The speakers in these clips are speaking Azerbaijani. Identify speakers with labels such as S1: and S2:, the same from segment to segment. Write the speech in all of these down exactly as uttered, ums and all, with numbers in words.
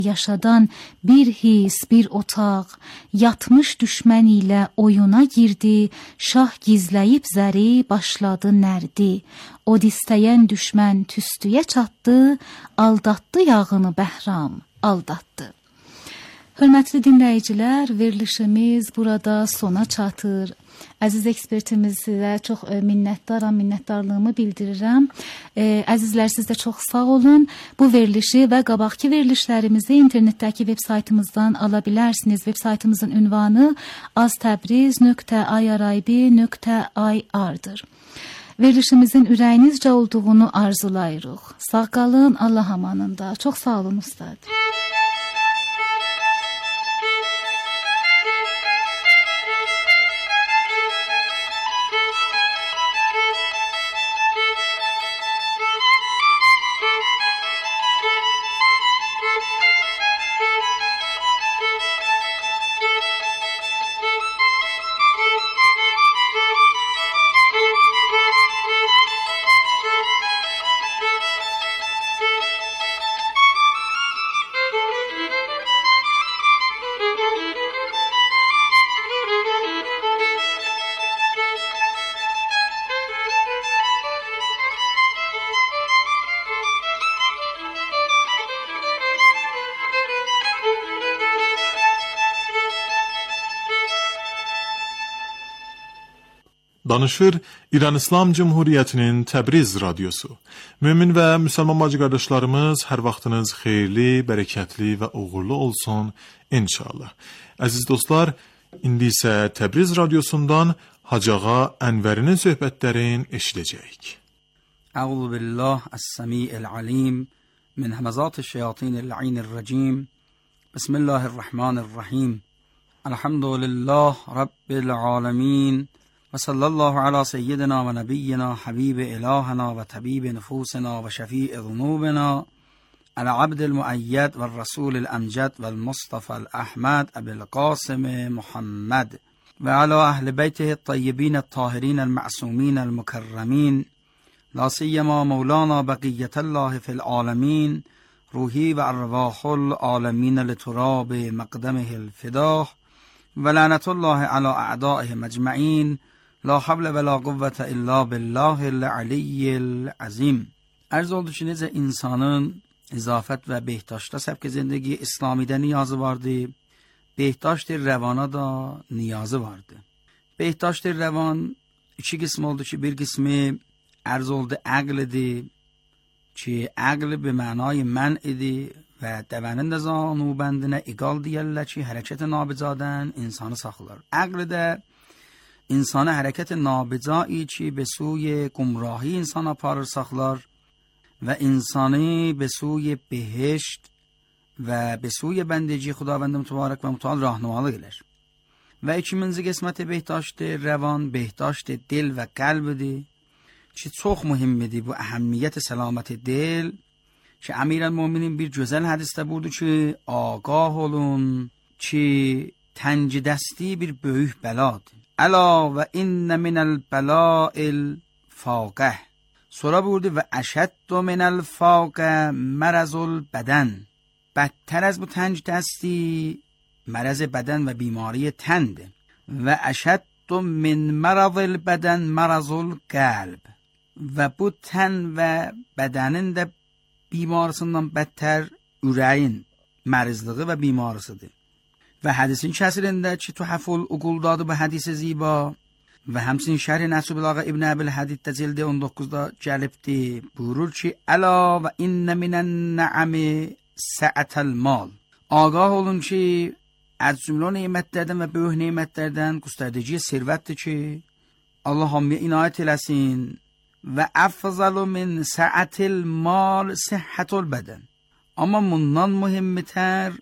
S1: yaşadan bir his, bir otaq, yatmış düşmən ilə oyuna girdi, şah gizləyib zəri, başladı nərdi. Od istəyən düşmən tüstüyə çatdı, aldatdı yağını Bəhram, aldatdı. Hörmətli dinləyicilər, verilişimiz burada sona çatır. Əziz ekspertimizə çox minnətdaram, minnətdarlığımı bildirirəm. E, əzizlər, siz də çox sağ olun. Bu verilişi və qabaqki verilişlərimizi internetdəki veb saytımızdan ala bilərsiniz. Veb saytımızın ünvanı aztəbriz nöqtə irib nöqtə ir-dir. Verilişimizin ürəyinizcə olduğunu arzulayırıq. Sağ qalın, Allah amanında. Çox sağ olun, ustad.
S2: Danışır İran İslam Cumhuriyyətinin Təbriz radiosu. Mömin və müsəlman bacı qardaşlarımız, hər vaxtınız xeyirli, bərəkətli və uğurlu olsun inşallah. Əziz dostlar, indi isə Təbriz radiosundan Hacı Ağa Ənvərinin söhbətlərini eşidəcəyik.
S3: Əuzu billah əs-səmi'il alim min həməzatəş-şeyatinil la'inir-racim. Bismillahirrahmanirrahim. Elhamdülillah rabbil alamin. وصلى الله على سيدنا ونبينا حبيب إلهنا وطبيب نفوسنا وشفيع ذنوبنا العبد المؤيد والرسول الأمجد والمصطفى الأحمد أبي القاسم محمد وعلى أهل بيته الطيبين الطاهرين المعصومين المكرمين لا سيما مولانا بقية الله في العالمين روحي وأرواح العالمين لتراب مقدمه الفداه ولعنة الله على أعدائه مجمعين لا حول ولا قوة الا بالله العلی العظیم. عرض oldu ki necə insanın izafət və behtaşda səbk zindagi İslamidə niyazı vardı, behtaşt rəvana da niyazı vardı. Behtaşt rəvan iki qism oldu ki, bir qismi ərz oldu əqlidir ki, əqli bi mənay mən idi və dəvənin də zanubəndinə iqal deyərlər ki, hərəkət nabicadən insanı saxlar. Əqli də İnsanı hərəkət nabicai ki, به سوی گمراهی insan aparır, saxlar və insanı به سوی بهشت və به سوی بندگی خداوند متبارک və mütəal rahnumalı elər. Və ikinci qisməti behtaştdır, rəvan, behtaştdır, dil və qəlbidir ki, çox mühimmidir bu əhəmmiyyət səlaməti dil ki, Əmirəl-Möminin bir gözəl hədisdə budur ki, ağah olun ki, təngidəsti bir böyük bəladır. Əla və innə minəl bəlâil faqəh. Sonra buyurdu və əşəddu minəl faqəh mərəzul bədən. Bədtər az bu tənc dəsti mərəz bədən və bimari təndir. Və əşəddu min mərəzil bədən mərəzul qəlb. Və bu tən və bədənin də bimarısından bədtər ürəyin mərizliği və bimarısıdır. Və hədisin kəsirində ki, Tuhaful Uquldadır bu hədisi ziba və həmsin şərh Nəsibül Ağa İbn Əbil Hədiddə cildi on doqquzda gəlibdir. Buyurur ki, əla və innə minən nəəmi səətəl mal. Ağah olun ki, az cümlə neymətlərdən və böyük neymətlərdən göstərdiyi servətdir ki, Allah hamıya inayət eləsin. Və əfzalu min səətil mal səhhətul bədən. Amma bundan mühimmitər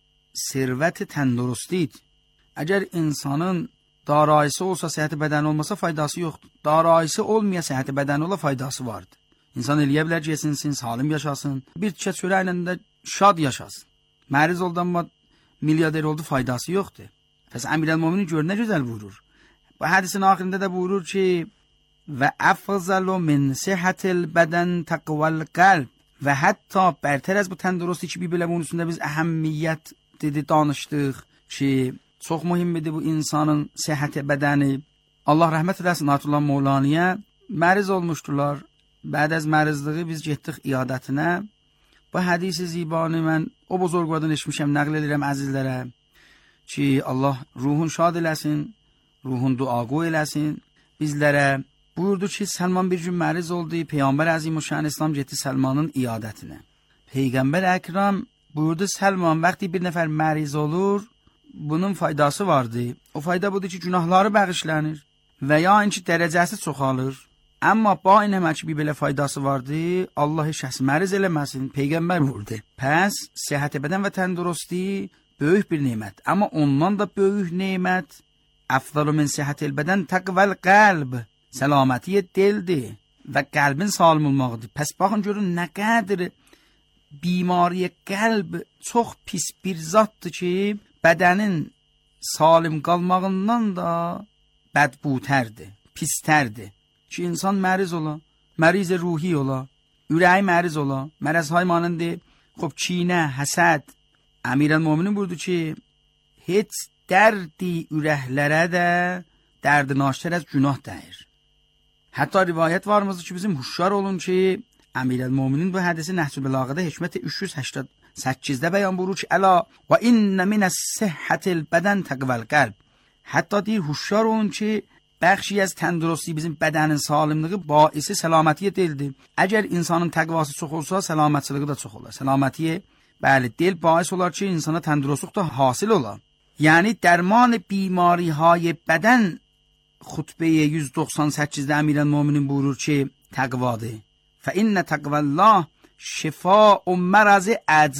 S3: servət təndurustiydi. Əgər insanın darayısı olsa, səhəti bədəni olmasa faydası yoxdur. Darayısı olmaya səhəti bədəni ola faydası vardır. İnsan eləyə bilər ki, yesinsin, salim yaşasın, bir tikə çörəklə də şad yaşasın. Məriz oldu amma milyarder oldu, faydası yoxdur. Pəs Əmirəl-Möminin gör nə gözəl buyurur. Bu hədisin axirində də buyurur ki, və əfzalu min səhətil bədən təqval qəlb و حتی برتر از bu تندرستی ki bir-birlə bunun üstündə biz əhəmmiyyət dedi danışdıq ki, çox mühimdir bu insanın səhhəti bədəni. Allah rəhmət eləsin Ayətullah Mövlaniyə məriz olmuşdular. Bəd az mərizliği biz getdik iyadətinə. Bu hədisi zibanı mən o buzurgvadan eşmişəm, nəql edirəm əzizlərə ki, Allah ruhun şad eləsin, ruhun duago eləsin bizlərə. Buyurdu ki, Səlman bir gün məriz oldu. Peyğəmbər Əzimüşşan İslam getdi Səlmanın iyadətinə. Peyğəmbər Əkram buyurdu, Səlman vaxtı bir nəfər məriz olur, bunun faydası vardı. O fayda budur ki, günahları bağışlanır və ya inki dərəcəsi çoxalır. Amma ba in həmə ki, bir belə faydası vardı, Allah şəxs məriz eləməsin. Peyğəmbər buyurdu. Pəs, səhhət bədən və təndürüstü böyük bir nemət. Amma ondan da böyük nemət, əfdalu min səhhətil bədən təqvəl qəlb, səlamətiyə dildir və qəlbin salim olmaqdır. Pəs baxın görün nə qədər bimariyə qəlb çox pis bir zatdır ki, bədənin salim qalmağından da bədbutərdir, pistərdir. Ki insan məriz ola, məriz ruhi ola, ürəyi məriz ola, mərəzhay manındı, xub çinə, həsəd. Əmirəl-Möminin buyurdu ki, heç dərdi ürəklərə də dərdi naştər az günah dəyir. Hətta rivayət varmızdır ki, bizim huşşar olun ki, Əmirəl-Möminin bu hədisi Nəhcül Bəlağədə Hikmət üç yüz səksən səkkizdə bəyan buyurur ki, əla və innə minəs-səhhətil bədən təqvəl qəlb. Hətta deyir, huşşar olun ki, bəxşi az təndürüstü bizim bədənin salimliği baisi səlamətiyə deyildir. Əgər insanın təqvası çox olsa, səlamətçiliği də çox olar. Səlamətiyə, bəli, deyil, bais olar ki, insana təndürüstlük da hasil olar. Yəni, dərman bimarihay bədən xutbəyə yüz doxsan səkkizdə Əmirəl-Möminin buyurur ki, təqvadır. Fə innə təqvəllah şifâ'u mərazi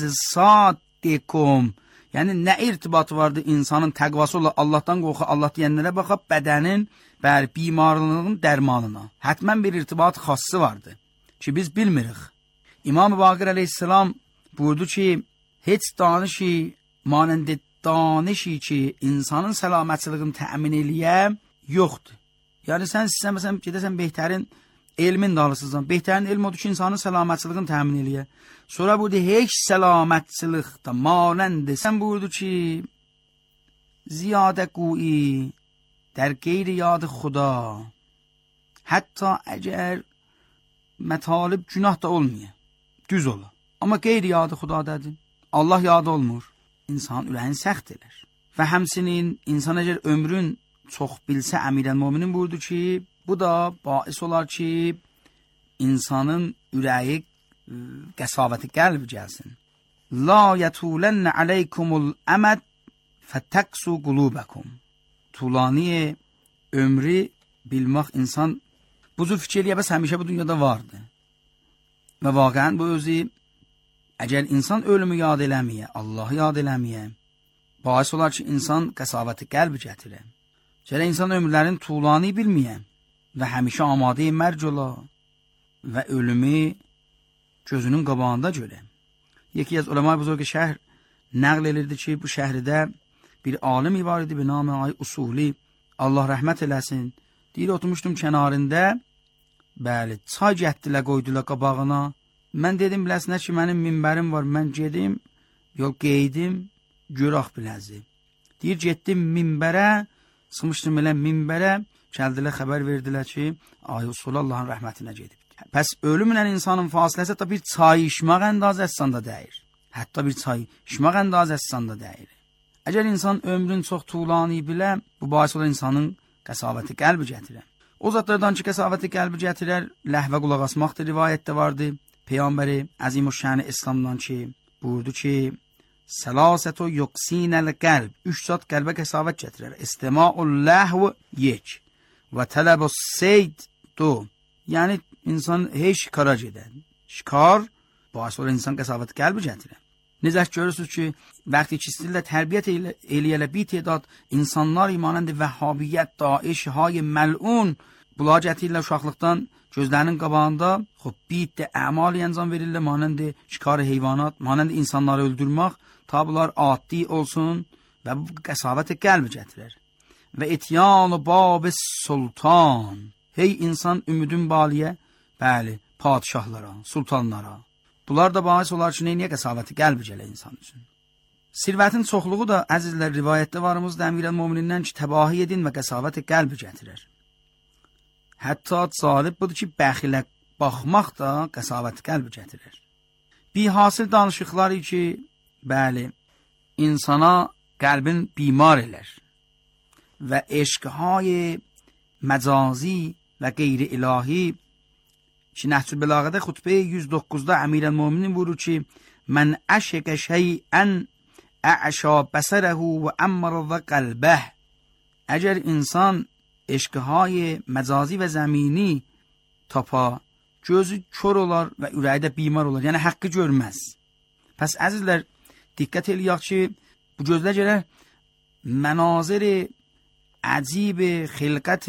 S3: əcsaddikum. Yəni, nə irtibatı vardır insanın təqvası olar, Allahdan qorxu, Allah deyənlərə baxıb bədənin bəli, bimarlığının dərmanına. Hətmən bir irtibat xası vardır ki, biz bilmirik. İmam-ı Baqir əleyhissalam buyurdu ki, heç danışi, manəndə danışi ki, insanın səlamətçiliğini təmin eləyə yoxdur. Yəni, sən sizə məsələn, gedəsən Behtərin elmin dalısızdan. Behtərin elm odur ki, insanın səlamətçiliğini təmin eləyə. Sonra burada heç səlamətçilik da manəndə. Sən buyurdu ki, ziyadə qui در غیر یاد خدا حتی اگر مطالب günah da olmuyor. Düz ola. Amma qeyri yadı xudadır. Allah yadı olmur. İnsan ürəyin səxt elər. Və həmsinin insan əgər ömrün çox bilsə, Əmirəl-Möminin buyurdu ki, bu da bais olar ki, insanın ürəyi qəsavəti qəlb gəlsin. La yətulənə aleykumul əməd fətəqsu qulubəkum. Tulaniye ömrü bilmək insan bu cür fikirliyə bəs həmişə bu dünyada vardı. Və vaqəən bu özü əgər insan ölümü yad eləməyə, Allahı yad eləməyə, bais olar ki, insan qəsavəti qəlb gətirə. Gələ insan ömürlərin tulani bilməyə və həmişə amadə mərc ola və ölümü gözünün qabağında görə. Yeki yaz uləma-i buzurg şəhər nəql edirdi ki, bu şəhridə bir alim var idi, bir namı Ay Usuli, Allah rəhmət eləsin. Deyir, oturmuşdum kənarında, bəli, çay gətdilə, qoydular qabağına. Mən dedim, biləsinə ki, mənim minbərim var, mən gedim, yol qeydim, görək biləzi. Deyir, getdim minbərə, sıxmışdım elə minbərə, kəldilər, xəbər verdilər ki, Ay Usuli Allahın rəhmətinə gedib. Pəs ölümlə insanın fasiləsi hətta bir çay içmək əndazəsində dəyir. Hətta bir çay içmək əndazəsində dəyir. Əgər insan ömrün çox tulani bilə, bu bais olan insanın qəsavəti qəlbi gətirər. O zatlardan ki, qəsavəti qəlbi gətirər, ləhvə qulaq asmaqdır, rivayətdə vardı. Peyğəmbəri Əzimüşşəni İslamdan ki, buyurdu ki, Səlasətü yuqsinəl qəlb, üç zat qəlbə qəsavət gətirər. İstima'ul ləhv yek və tələbus seyd du. Yəni, insan heç şikara gedən. Şikar, bais olan insan qəsavəti qəlbi gətirər. Necə görürsünüz ki, vaxtı ki, istəyirlər tərbiyyət eləyələ bir tədad insanlar imanəndə vəhhabiyyət, daiş, hay məlun, bunlar gətirirlər uşaqlıqdan gözlərinin qabağında, xub, bir də əmal yəncam verirlər, manəndə şikar heyvanat, manəndə insanları öldürmək, ta bunlar addi olsun və bu qəsavəti qəlbi gətirir. Və etyan-ı bab-ı sultan, hey insan ümidin baliyə, bəli, padişahlara, sultanlara, Bunlar da bahis olar ki, neyniyə qəsavəti qəlb gələ insan üçün. Sirvətin çoxluğu da, əzizlər, rivayətdə varımızda Əmirəl Möminindən ki, təbahi edin və qəsavəti qəlb gətirər. Hətta cəlib budur ki, bəxilə baxmaq da qəsavəti qəlb gətirər. Bihasil danışıqları ki, bəli, insana qəlbin bimar elər və eşqهای məcazi və qeyri-ilahi ki, Nəhcül Bəlağədə xutbə yüz doqquzda Əmirəl Möminin buyurur ki, mən əşqə şeyən əşə bəsərəhu və əmmərədə qəlbəh. Əgər insan eşqهای məcazi və zəmini tapa, gözü kör olar və ürəyi də bimar olar, yəni haqqı görməz. Pəs əzizlər, diqqət eləyək ki, bu gözlə gələr mənazir əcib xilqət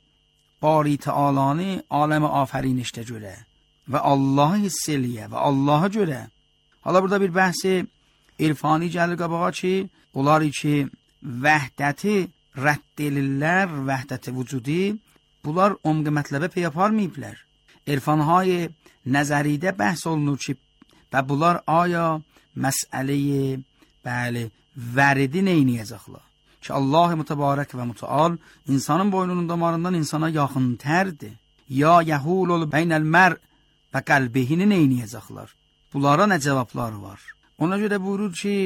S3: bari təalani aləm afərینişdə görə və Allahı hiss eləyə və Allahı görə. Hala burada bir bəhsi irfani gəlir qabağa ki, onlar ki, vəhdəti rədd elirlər, vəhdəti vücudi, bunlar omqi mətləbə pey aparmayıblər. İrfanهای nəzəridə bəhs olunur ki, və bunlar aya məsələyi, bəli, vəridi neyniyəcəklər? Ki, Allah-ı Mütəbarək və Mütəal insanın boynunun damarından insana yaxıntərdir. Ya yəhul olub beynəl mər və qəlbihini neyniyəcəklər? Bunlara nə cavabları var? Ona görə buyurur ki,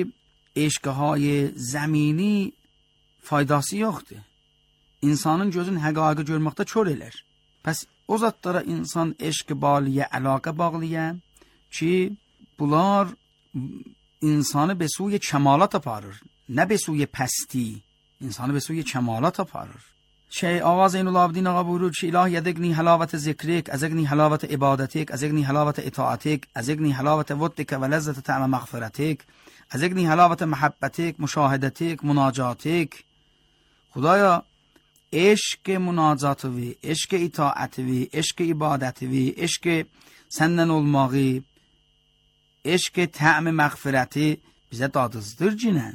S3: eşqهای zəmini faydası yoxdur. İnsanın gözün həqaqı görməkdə kör elər. Pəs o zatlara insan eşq baliyə, əlaqə bağlıyə ki, bunlar insanı به سوی کمالات aparır. نه به سوی پستی، insanı به سوی کمالات aparır. şey آقا زین العابدین آقا بuyurur ki, ilahi ادگنی حلاوت ذکرک، ازگنی حلاوت عبادتک، ازگنی حلاوت اطاعتک، ازگنی حلاوت ودک و لذت طعم مغفرتک، ازگنی حلاوت محبتک، مشاهدتک، مناجاتک. خدایا عشق مناجات وی، عشق اطاعت وی، عشق عبادت وی، عشق senden olmağı، عشق طعم مغفرتی bize dadızdır cinən.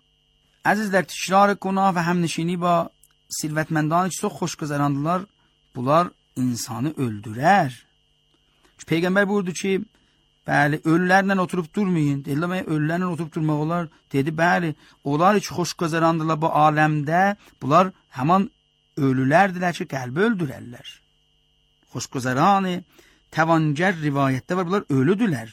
S3: Əzizlər, tikrar günah və həmnişini ba sirvətməndanı ki, çox xoş qızərandılar, bunlar insanı öldürər. Çünki Peyğəmbər buyurdu ki, bəli, ölülərlə oturub durmayın. Dedilər, ölülərlə oturub durmaq olar. Dedi, bəli, onlar ki, xoş qızərandılar bu aləmdə, bunlar həman ölülərdilər ki, qəlbi öldürərlər. Xoş qızəranı, təvancər rivayətdə var, bunlar ölüdülər.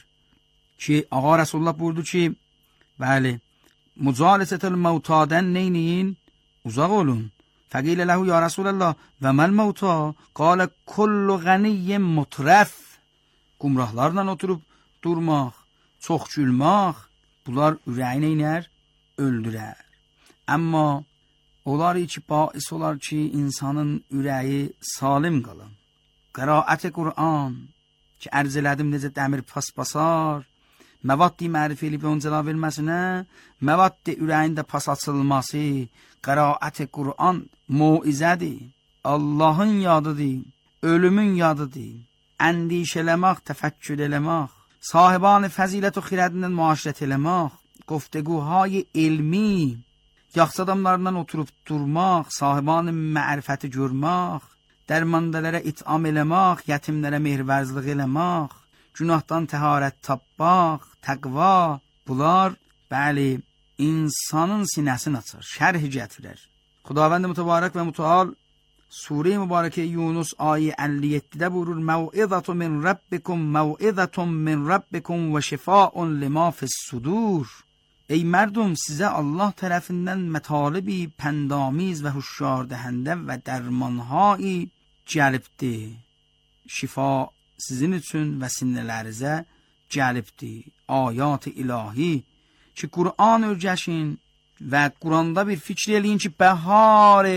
S3: Ki, Ağa Rasulullah buyurdu ki, bəli, mücalisətəl məvtadən neyniyin? Uzaq olun. Fəqilə ləhu ya Rasulallah və məl məvta? Qalə kullu qəniyyin mutrəf. Qumrahlarla oturub durmaq, çox gülmək, bunlar ürəyi neynər? Öldürər. Amma onlar ki, bais olar ki, insanın ürəyi salim qalın. Qiraət-i Qur'an ki, ərz elədim necə dəmir paspasar, məvaddi mərif elib onun cəla verməsinə, məvaddi ürəyində pas açılması, qiraət-i Qur'an muizədir, Allahın yadıdır, ölümün yadıdır, əndişələmək, təfəkkür eləmək, sahiban fəzilət və xirədindən müaşirət eləmək, qoftəquhay elmi, yaxşı adamlarından oturub durmaq, sahiban mərifəti görmək, dərmandalərə itam eləmək, yetimlərə mehribərzlıq eləmək, günahdan təharət tapmaq, təqva, bunlar, bəli, insanın sinəsini açır, şərh gətirər. Xudavənd mütəbarək və mütəal Sure-i Mübarəkə Yunus ayə əlli yeddidə buyurur, Məv'izətun min Rabbikum, Məv'izətun min Rabbikum və şifaun lima fis-sudur. Ey mərdum, sizə Allah tərəfindən mətalibi, pəndamiz və huşşar dəhəndə və dərmanhai gəlibdir. Şifa sizin üçün və sinələrizə gəlibdir. Ayat-ı ilahi ki, Qur'an örgəşin və Qur'anda bir fikr eləyin ki, bəhar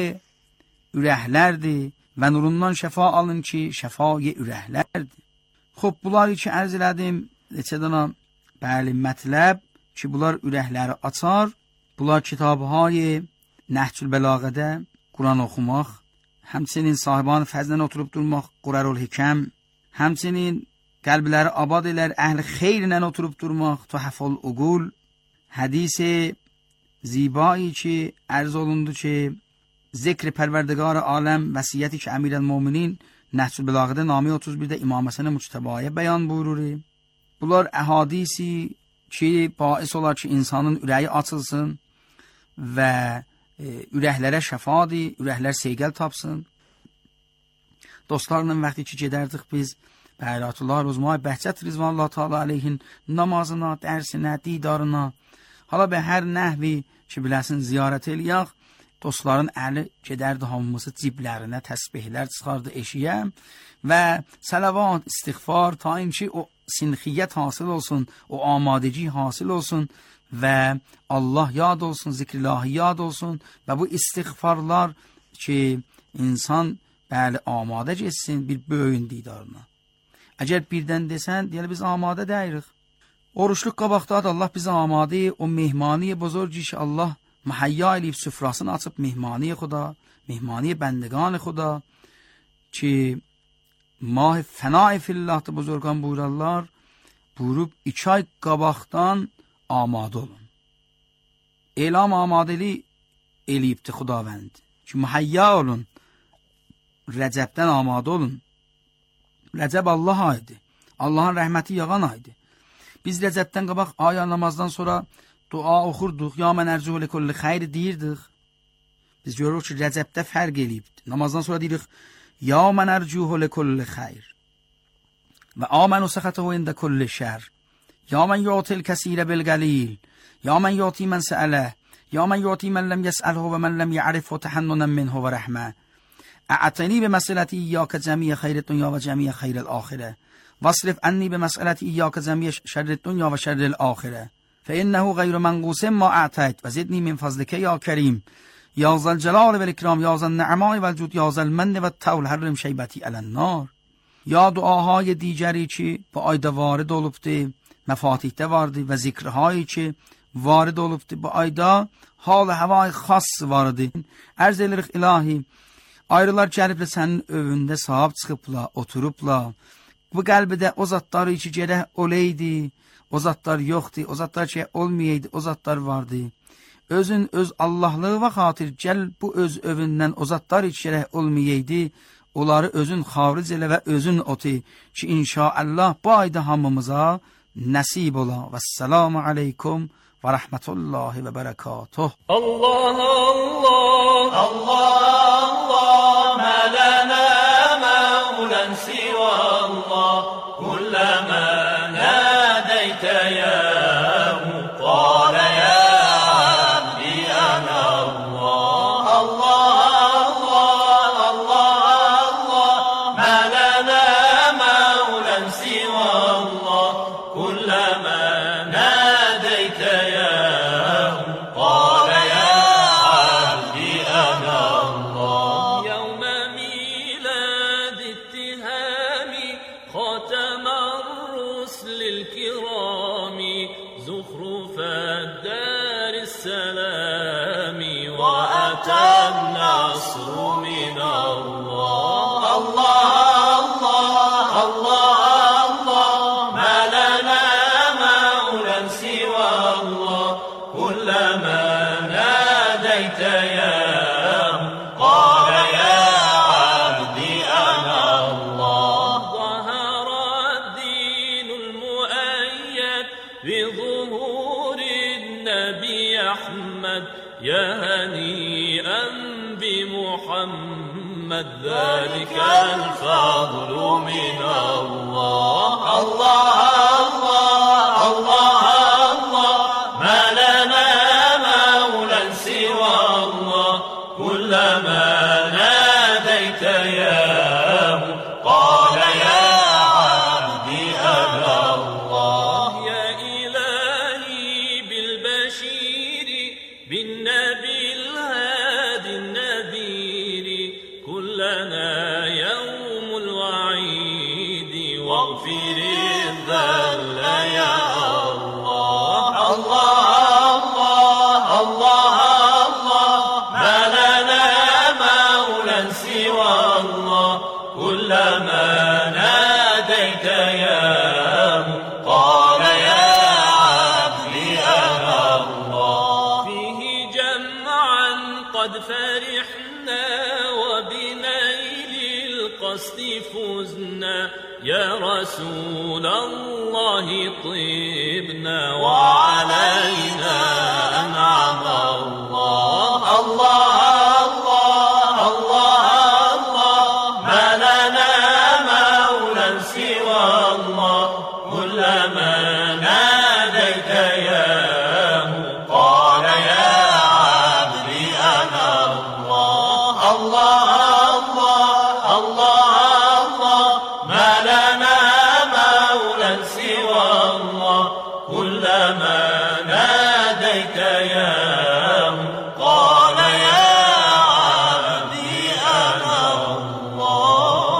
S3: ürəklərdir və nurundan şəfa alın ki, şəfayı ürəklərdir. Xob, bunları ki, ərz elədim, neçədana, bəli, mətləb ki, bunlar ürəkləri açar, bunlar kitabı-hay Nəhcül Bəlağədə Qur'an oxumaq, həmçinin sahiban fəzlən oturub durmaq, Qur'arul Hikəm, həmçinin qəlbləri abad elər, əhl-i xeyrlə oturub durmaq, Tuhaful Uqul, hədisi zibai ki, ərz olundu ki, zikr pərverdigar aləm vəsiyyəti ki, Əmirəl Möminin Nəhcül Bəlağədə Nami otuz birdə İmam Həsən Müctəbaya bəyan buyurur. Bunlar əhadisi ki, bais olar ki, insanın ürəyi açılsın və e, ürəklərə şəfadir, ürəklər seyqəl tapsın. Dostlarla vaxtı ki, gedərdik biz Bəhirətullah Ruzmay Bəhcət Rizvanullah Teala aleyhin namazına, dərsinə, didarına, hala bə hər nəhvi ki, biləsin, ziyarət eləyək, dostların əli gedərdi hamımızı ciblərinə təsbihlər çıxardı eşiyə və sələvat, istiğfar ta ki, o sinxiyyət hasıl olsun, o amadeci hasıl olsun və Allah yad olsun, zikrillahi yad olsun və bu istiğfarlar ki, insan bəli amadə geçsin bir böyün didarına. Əgər birdən desən, deyəli biz amadə dəyirik. Oruçluq qabaqdadır, Allah bizə amadə, o mehmani buzurgi ki, Allah mahayya eləyib süfrasını açıb mehmani xuda, mehmani bəndəgan xuda ki, mah fənai fillahdır buzurgan buyurarlar, buyurub iki ay qabaqdan amadə olun. Elam amadeli eləyibdi xudavənd ki, mahayya olun, Rəcəbdən amadə olun. Rəcəb Allah ayıdır. Allahın rəhməti yağan ayıdır. Biz Rəcəbdən qabaq aya namazdan sonra dua oxurduq. Ya mən ərcu ilə kulli xeyr deyirdik. Biz görürük ki, Rəcəbdə fərq eləyibdir. Namazdan sonra deyirik, Ya mən ərcu ilə kulli xeyr. Və amən o səxətəhu ində kulli şər. Ya mən yutil kəsirə bil qəlil. Ya mən yuti mən səələ. Ya mən yuti mən ləm yəsəlhu və mən ləm ya'rifhu təhənnunən minhu və rəhmə. أعطني بمسألة إياك جميع خير الدنيا وجميع خير الآخرة واصرف عني بمسألة إياك جميع شر الدنيا وشر الآخرة فإنه غير منقوص ما أعطيت وزدني من فضلك يا كريم يا ذا الجلال والإكرام يا ذا النعماء والجود يا ذا المن والطول حرم شیبتی علی النار. یا دعاهای دیگری که با ayda وارد olubdu, məfatihdə vardı və zikrhایی ki vارد olubdu bu ayda hal havai xas vardı. Ərz edirik ilahi, ayrılar gəliblə sənin övündə sahab çıxıbla, oturubla, bu qəlbidə o zatları ki gərək oleydi, o zatlar yoxdur, o zatlar ki olmayaydı, o zatlar vardı. Özün öz Allahlığı və xatir gəl bu öz övündən o zatlar ki gərək olmayaydı, onları özün xaric elə və özün oti ki inşaallah bu ayda hamımıza nəsib ola. Vəssalamu aleykum və rəhmətullahi və bərəkatuh.
S4: Allah, Allah, Allah, Allah, mə lənə məulən sivə Allah, kulləmə nədəytə yəhu, qalə yə abdi ənə Allah. Allah, Allah, Allah, Allah, mə lənə məulən sivə Allah, kulləmə nədəytə yəhu, qalə yə abdi ənə Allah. Yevmə milad ittihami, xatəmə ruslil kirami, zuhrufəd dəris səlami, və ətən nasru min Allah. Allah, Allah, Allah, Allah, mə lənə məulən sivə Allah, kulləmə nədəytə yəhu, qalə yə abdi ənə Allah. ظهر الدين المؤيد بظهور النبي أحمد، يا هنيئا بمحمد، ذلك الفضل من الله. الله، الله، الله، الله، ما لنا مولى سوى الله، كلما ناديت ياه قال يا عبدي أنا الله. يا إلهي بالبشير بالنبي الهادي النذير، كلنا يوم الوعيد واغفر الذل يا الله. الله، الله، الله، الله، ما لنا مولى سوى الله، كلما ناديت ياه قال يا عبدي أنا الله. فيه جمعا قد فرحنا وبنيل القصد فزنا، يا رسول الله طبنا وعلينا أنعم الله. الله الله الله الله ما لنا مولى سوى الله. كلما ناديت ياه قال يا عبدي أنا الله. الله الله الله ما لنا مولى سوى الله. كلما ناديت ياه قال يا عبدي أنا الله.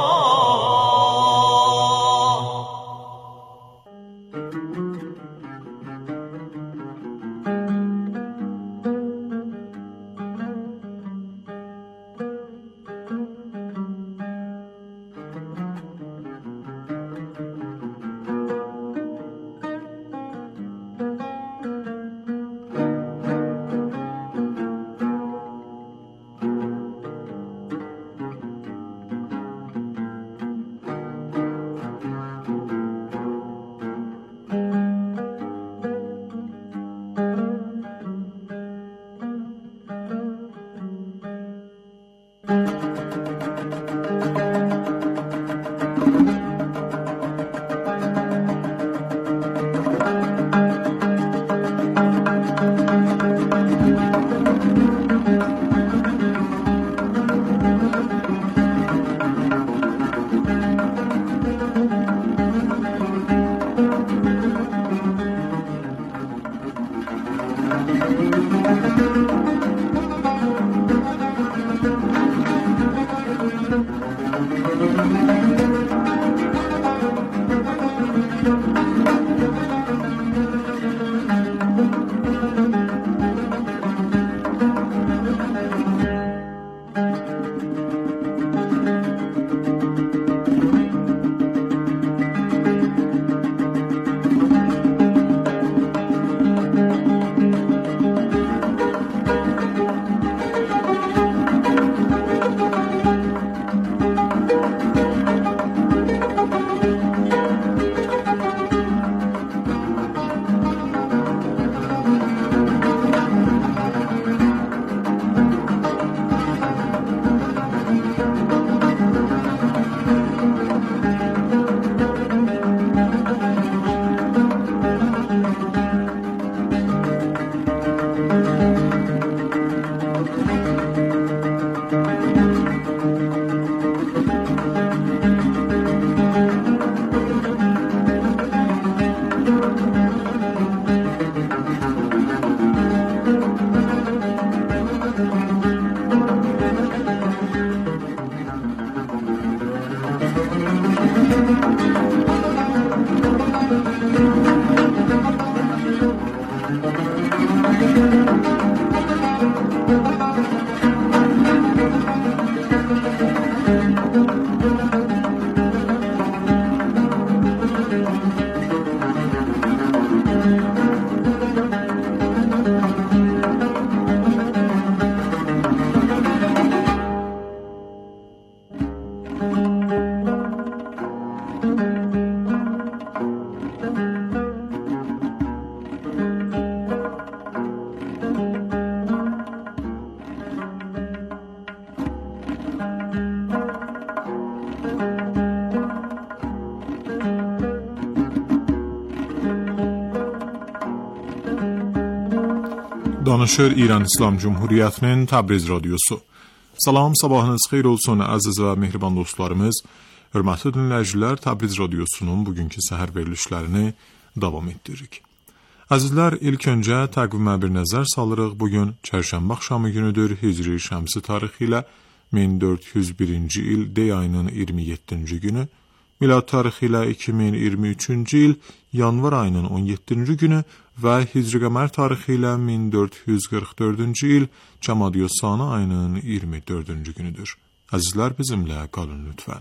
S2: Danışır İran İslam Cumhuriyyətinin Təbriz Radiosu. Salam, sabahınız xeyir olsun əziz və mehriban dostlarımız. Hörmətli dinləyicilər, Təbriz Radiosunun bugünkü səhər verilişlərini davam etdiririk. Əzizlər, ilk öncə təqvimə bir nəzər salırıq. Bugün çərşənbə axşamı günüdür. Hicri şəmsi tarixi ilə min dörd yüz birinci il dey ayının iyirmi yeddinci günü, milad tarixi ilə iki min iyirmi üçüncü il yanvar ayının on yeddinci günü və hicri qəmər tarixi ilə min dörd yüz qırx dördüncü il Cəmadiyyə-Sani ayının iyirmi dördüncü günüdür. Əzizlər, bizimlə qalın lütfən.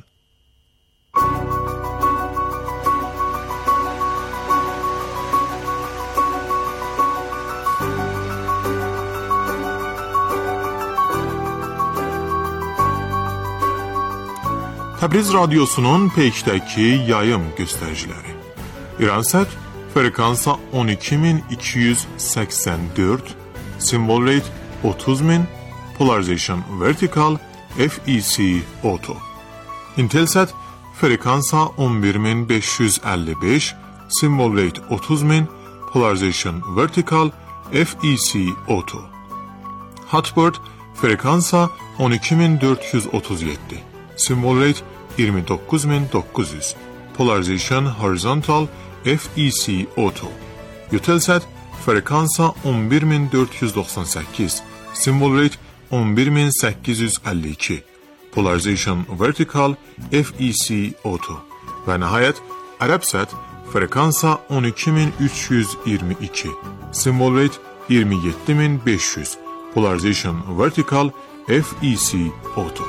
S2: Təbriz radiosunun peykdəki yayım göstəriciləri. İransat frekansa on iki min iki yüz səksən dörd, symbol rate otuz min, polarization vertical, F E C auto. Intelsat frekansa on bir min beş yüz əlli beş, symbol rate otuz min, polarization vertical, F E C auto. Hotbird frekansa on iki min dörd yüz otuz yeddi, symbol rate iyirmi doqquz min doqquz yüz, polarization horizontal, F E C auto. Eutelsat frekansa on bir min dörd yüz doxsan səkkiz, symbol rate on bir min səkkiz yüz əlli iki, polarization vertical, F E C auto. Və nəhayət Arabsat frekansa on iki min üç yüz iyirmi iki, symbol rate iyirmi yeddi min beş yüz, polarization vertical, F E C auto.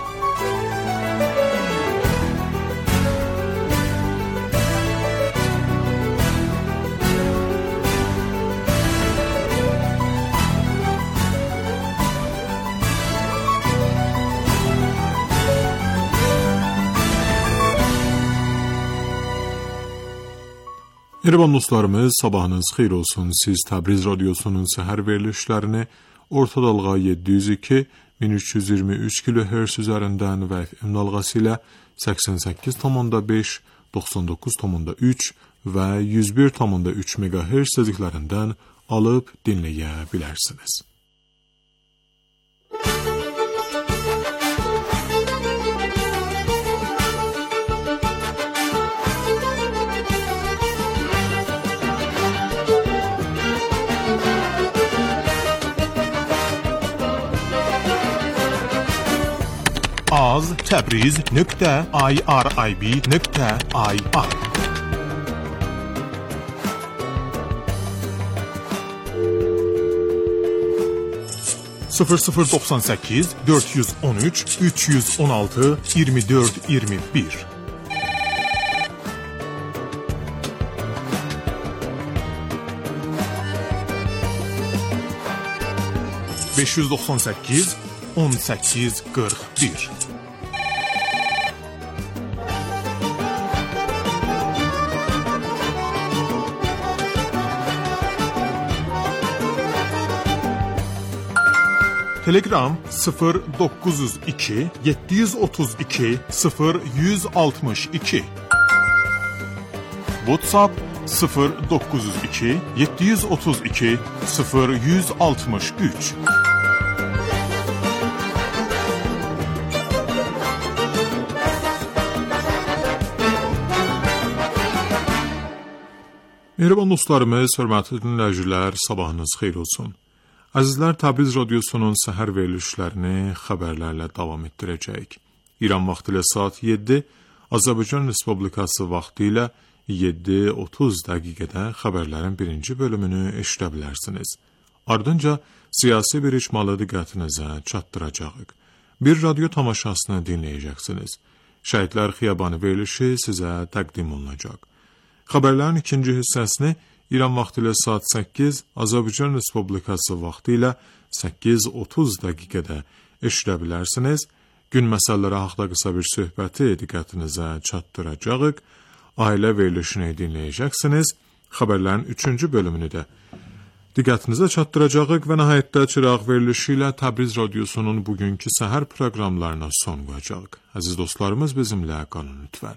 S2: Merhaba dostlarımız, sabahınız xeyir olsun. Siz Təbriz radiosunun səhər verilişlərini orta dalğa yeddi yüz iki min üç yüz iyirmi üç kilohertz üzərindən və F M dalğası ilə səksən səkkiz nöqtə beş, doxsan doqquz nöqtə üç və yüz bir nöqtə üç megahertz tezliklərindən alıb dinləyə bilərsiniz. az təbriz nöqtə i r i b nöqtə i r sıfır sıfır doxsan səkkiz dörd yüz on üç üç yüz on altı iyirmi dörd iyirmi bir beş yüz doxsan səkkiz on səkkiz qırx bir Telegram sıfır doqquz yüz iki yeddi yüz otuz iki sıfır yüz altmış iki WhatsApp sıfır doqquz yüz iki yeddi yüz otuz iki sıfır yüz altmış üç Merhaba dostlarımız, hörmətli dinləyicilər, sabahınız xeyir olsun. Əzizlər, Təbriz radiosunun səhər verilişlərini xəbərlərlə davam etdirəcəyik. İran vaxtı ilə saat yeddi, Azərbaycan Respublikası vaxtı ilə yeddi otuz dəqiqədə xəbərlərin birinci bölümünü eşidə bilərsiniz. Ardınca siyasi bir icmalı diqqətinizə çatdıracağıq. Bir radio tamaşasını dinləyəcəksiniz. Şəhidlər Xiyabanı verilişi sizə təqdim olunacaq. Xəbərlərin ikinci hissəsini İran vaxtı ilə saat səkkiz, Azərbaycan Respublikası vaxtı ilə səkkiz otuz dəqiqədə eşidə bilərsiniz. Gün məsələləri haqqında qısa bir söhbəti diqqətinizə çatdıracağıq. Ailə verilişini dinləyəcəksiniz. Xəbərlərin üçüncü bölümünü də diqqətinizə çatdıracağıq və nəhayətdə çıraq verilişi ilə Təbriz radiosunun bugünkü səhər proqramlarına son qoyacağıq. Əziz dostlarımız, bizimlə qalın lütfən.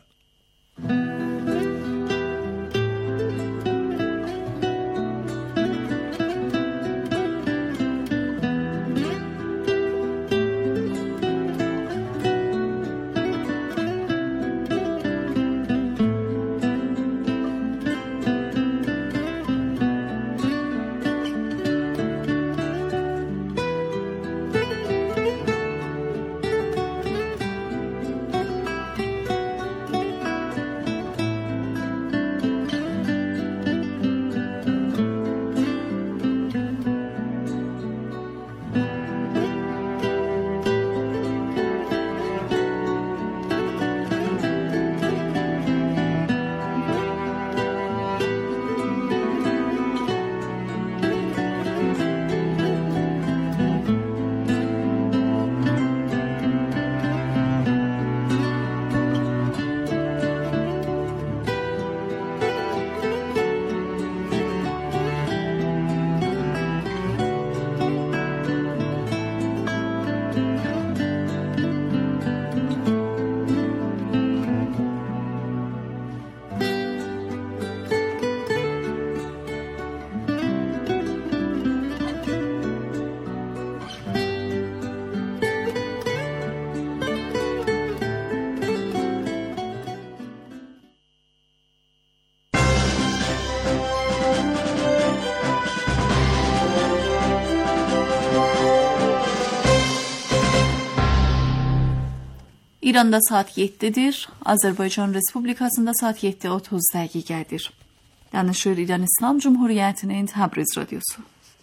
S5: İranda saat yeddidir, Azərbaycan Respublikasında saat yeddi otuz dəqiqədir. Danışır İran İslam Cumhuriyyətinin Təbriz Radyosu.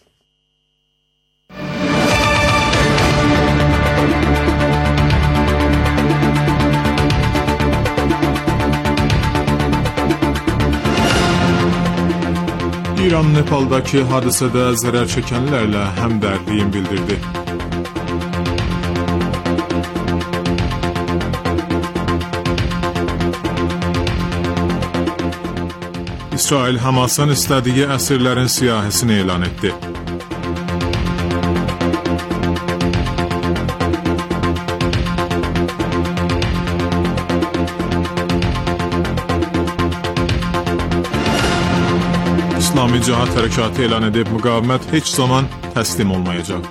S2: İran Nepaldakı hadisədə zərər çəkənlərlə həmdərliyini bildirdi. İsrail Hamasın istədiyi əsirlərin siyahısını elan etdi. İslami Cihat Hərəkatı elan edib, müqavimət heç zaman təslim olmayacaq.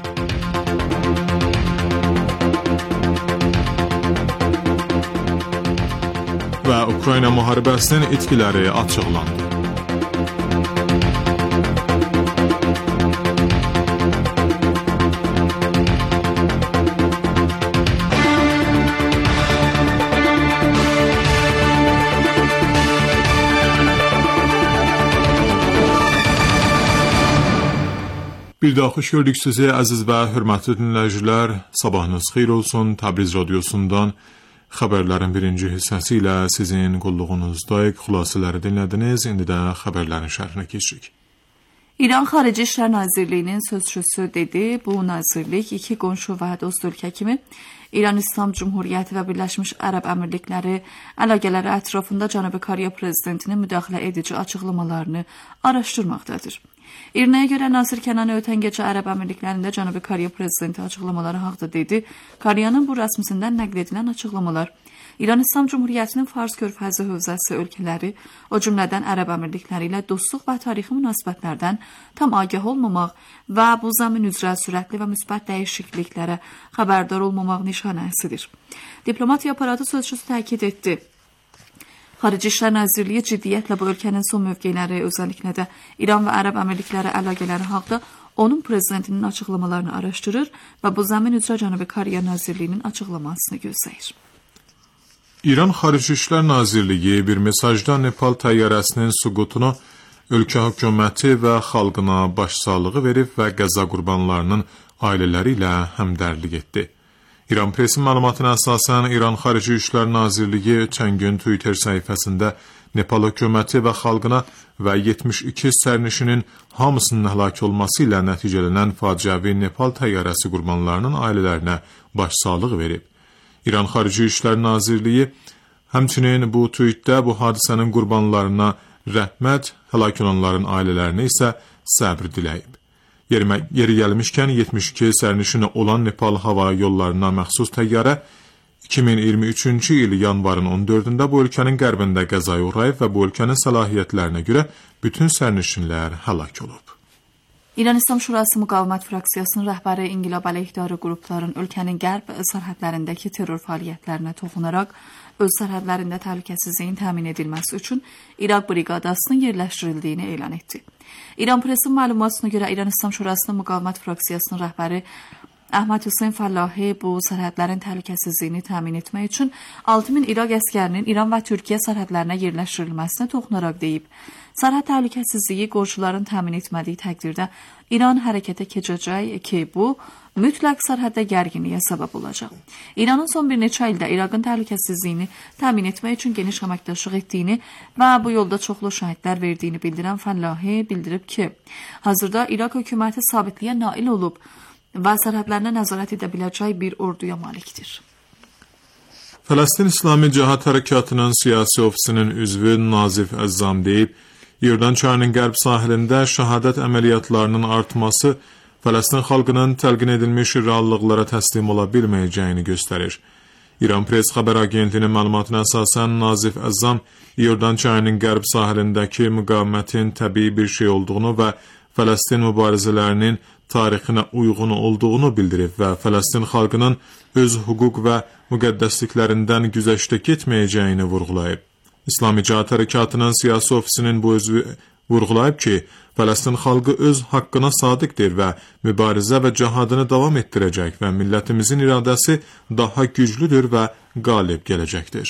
S2: Və Ukrayna müharibəsinin itkiləri açıqlandı. Bir daha xoş gördük sizi əziz və hörmətli dinləyicilər. Sabahınız xeyir olsun. Təbriz Radyosundan xəbərlərin birinci hissəsi ilə sizin qulluğunuzdayıq. Xülasələri dinlədiniz. İndi də xəbərlərin şərhinə keçirik.
S5: İran Xarici İşlər Nazirliyinin sözçüsü dedi, bu nazirlik iki qonşu və dost ölkə kimi İran İslam Cumhuriyyəti və Birləşmiş Ərəb Əmirlikləri əlaqələri ətrafında Cənubi Koreya prezidentinin müdaxilə edici açıqlamalarını araşdırmaqdadır. İrnəyə görə Nasir Kənani ötən gecə Ərəb Əmirliklərində Cənubi Koreya prezidenti açıqlamaları haqda dedi. Koreyanın bu rəsmisindən nəql edilən açıqlamalar İran İslam Cumhuriyyətinin Fars körfəzi hövzəsi ölkələri, o cümlədən Ərəb Əmirlikləri ilə dostluq və tarixi münasibətlərdən tam agah olmamaq və bu zamin üzrə sürətli və müsbət dəyişikliklərə xəbərdar olmamaq nişanəsidir. Diplomatiya aparatı sözçüsü təkid etdi. Xarici İşlər Nazirliyi ciddiyyətlə bu ölkənin son mövqeləri, özəlliklə də İran və Ərəb Əmirlikləri əlaqələri haqda onun prezidentinin açıqlamalarını araşdırır və bu zamin üzrə Cənubi Koreya Nazirliyinin açıqlamasını gözləyir.
S2: İran Xarici İşlər Nazirliyi bir mesajda Nepal təyyarəsinin süqutunu ölkə hökuməti və xalqına başsağlığı verib və qəza qurbanlarının ailələri ilə həmdərlik etdi. İran presi məlumatına əsasən İran Xarici İşlər Nazirliyi ötən gün Twitter səhifəsində Nepal hökuməti və xalqına və yetmiş iki sərnişinin hamısının həlak olması ilə nəticələnən faciəvi Nepal təyyarəsi qurbanlarının ailələrinə başsağlığı verib. İran Xarici İşlər Nazirliyi həmçinin bu tweetdə bu hadisənin qurbanlarına rəhmət, həlak olanların ailələrinə isə səbr diləyib. Yeri gəlmişkən yetmiş iki sərnişini olan Nepal hava yollarına məxsus təyyarə iki min iyirmi üçüncü il yanvarın on dördündə bu ölkənin qərbində qəzaya uğrayıb və bu ölkənin səlahiyyətlərinə görə bütün sərnişinlər həlak olub.
S5: İran İslam Şurası Müqavimət fraksiyasının rəhbəri İnqilab əleyhdarı qrupların ölkənin qərb sərhədlərindəki terror fəaliyyətlərinə toxunaraq öz sərhədlərində təhlükəsizliyin təmin edilməsi üçün İraq briqadasının yerləşdirildiyini elan etdi. İran presinin məlumatına görə İran İslam Şurasının Müqavimət fraksiyasının rəhbəri Əhməd Hüseyn Fəllahi bu sərhədlərin təhlükəsizliyini təmin etmək üçün altı min İraq əskərinin İran və Türkiyə sərhədlərinə yerləşdirilməsinə toxunaraq deyib. Sərhəd təhlükəsizliyi qonşuların təmin etmədiyi təqdirdə İran hərəkətə keçəcək ki, bu mütləq sərhəddə gərginliyə səbəb olacaq. İranın son bir neçə ildə İraqın təhlükəsizliyini təmin etmək üçün geniş əməkdaşlıq etdiyini və bu yolda çoxlu şahidlər verdiyini bildirən Fəllahi bildirib ki, hazırda İraq hökuməti sabitliyə nail olub və sərhədlərinə nəzarət edə biləcək bir orduya malikdir.
S2: Fələstin İslami Cihat Hərəkatının siyasi ofisinin üzvü Nazif Əzzam deyib, İrdan çayının qərb sahilində şəhadət əməliyyatlarının artması Fələstin xalqının təlqin edilmiş reallıqlara təslim ola bilməyəcəyini göstərir. İran Press xəbər agentliyinin məlumatına əsasən Nazif Əzzam İrdan çayının qərb sahilindəki müqavimətin təbii bir şey olduğunu və Fələstin mübarizələrinin tarixinə uyğun olduğunu bildirib və Fələstin xalqının öz hüquq və müqəddəsliklərindən güzəştə getməyəcəyini vurğulayıb. İslami Cihat Hərəkatının siyasi ofisinin bu üzvü vurğulayıb ki, Fələstin xalqı öz haqqına sadiqdir və mübarizə və cəhadını davam etdirəcək və millətimizin iradəsi daha güclüdür və qalib gələcəkdir.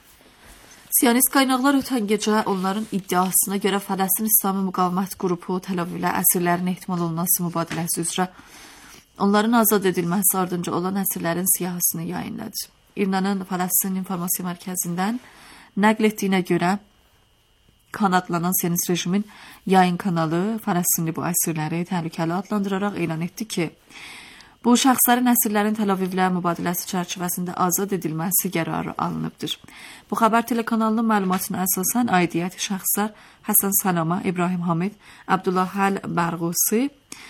S5: Siyonist qaynaqlar ötən gecə onların iddiasına görə Fələstin İslami Müqavimət Qrupu Tel Avivlə əsirlərin ehtimal olunması mübadiləsi üzrə onların azad edilməsi ardınca olan əsirlərin siyahısını yayınladı. İrnanın Fələstin İnformasiya Mərkəzindən nəql etdiyinə görə kanadlanan Siyonist rejimin yayın kanalı Fələstinli bu əsirləri təhlükəli adlandıraraq elan etdi ki, bu şəxslərin əsirlərin Tel Avivlə mübadiləsi çərçivəsində azad edilməsi qərarı alınıbdır. Bu xəbər telekanalının məlumatına əsasən aidiyyəti şəxslər Həsən Salama, İbrahim Hamid, Abdullah Əl-Bərğusi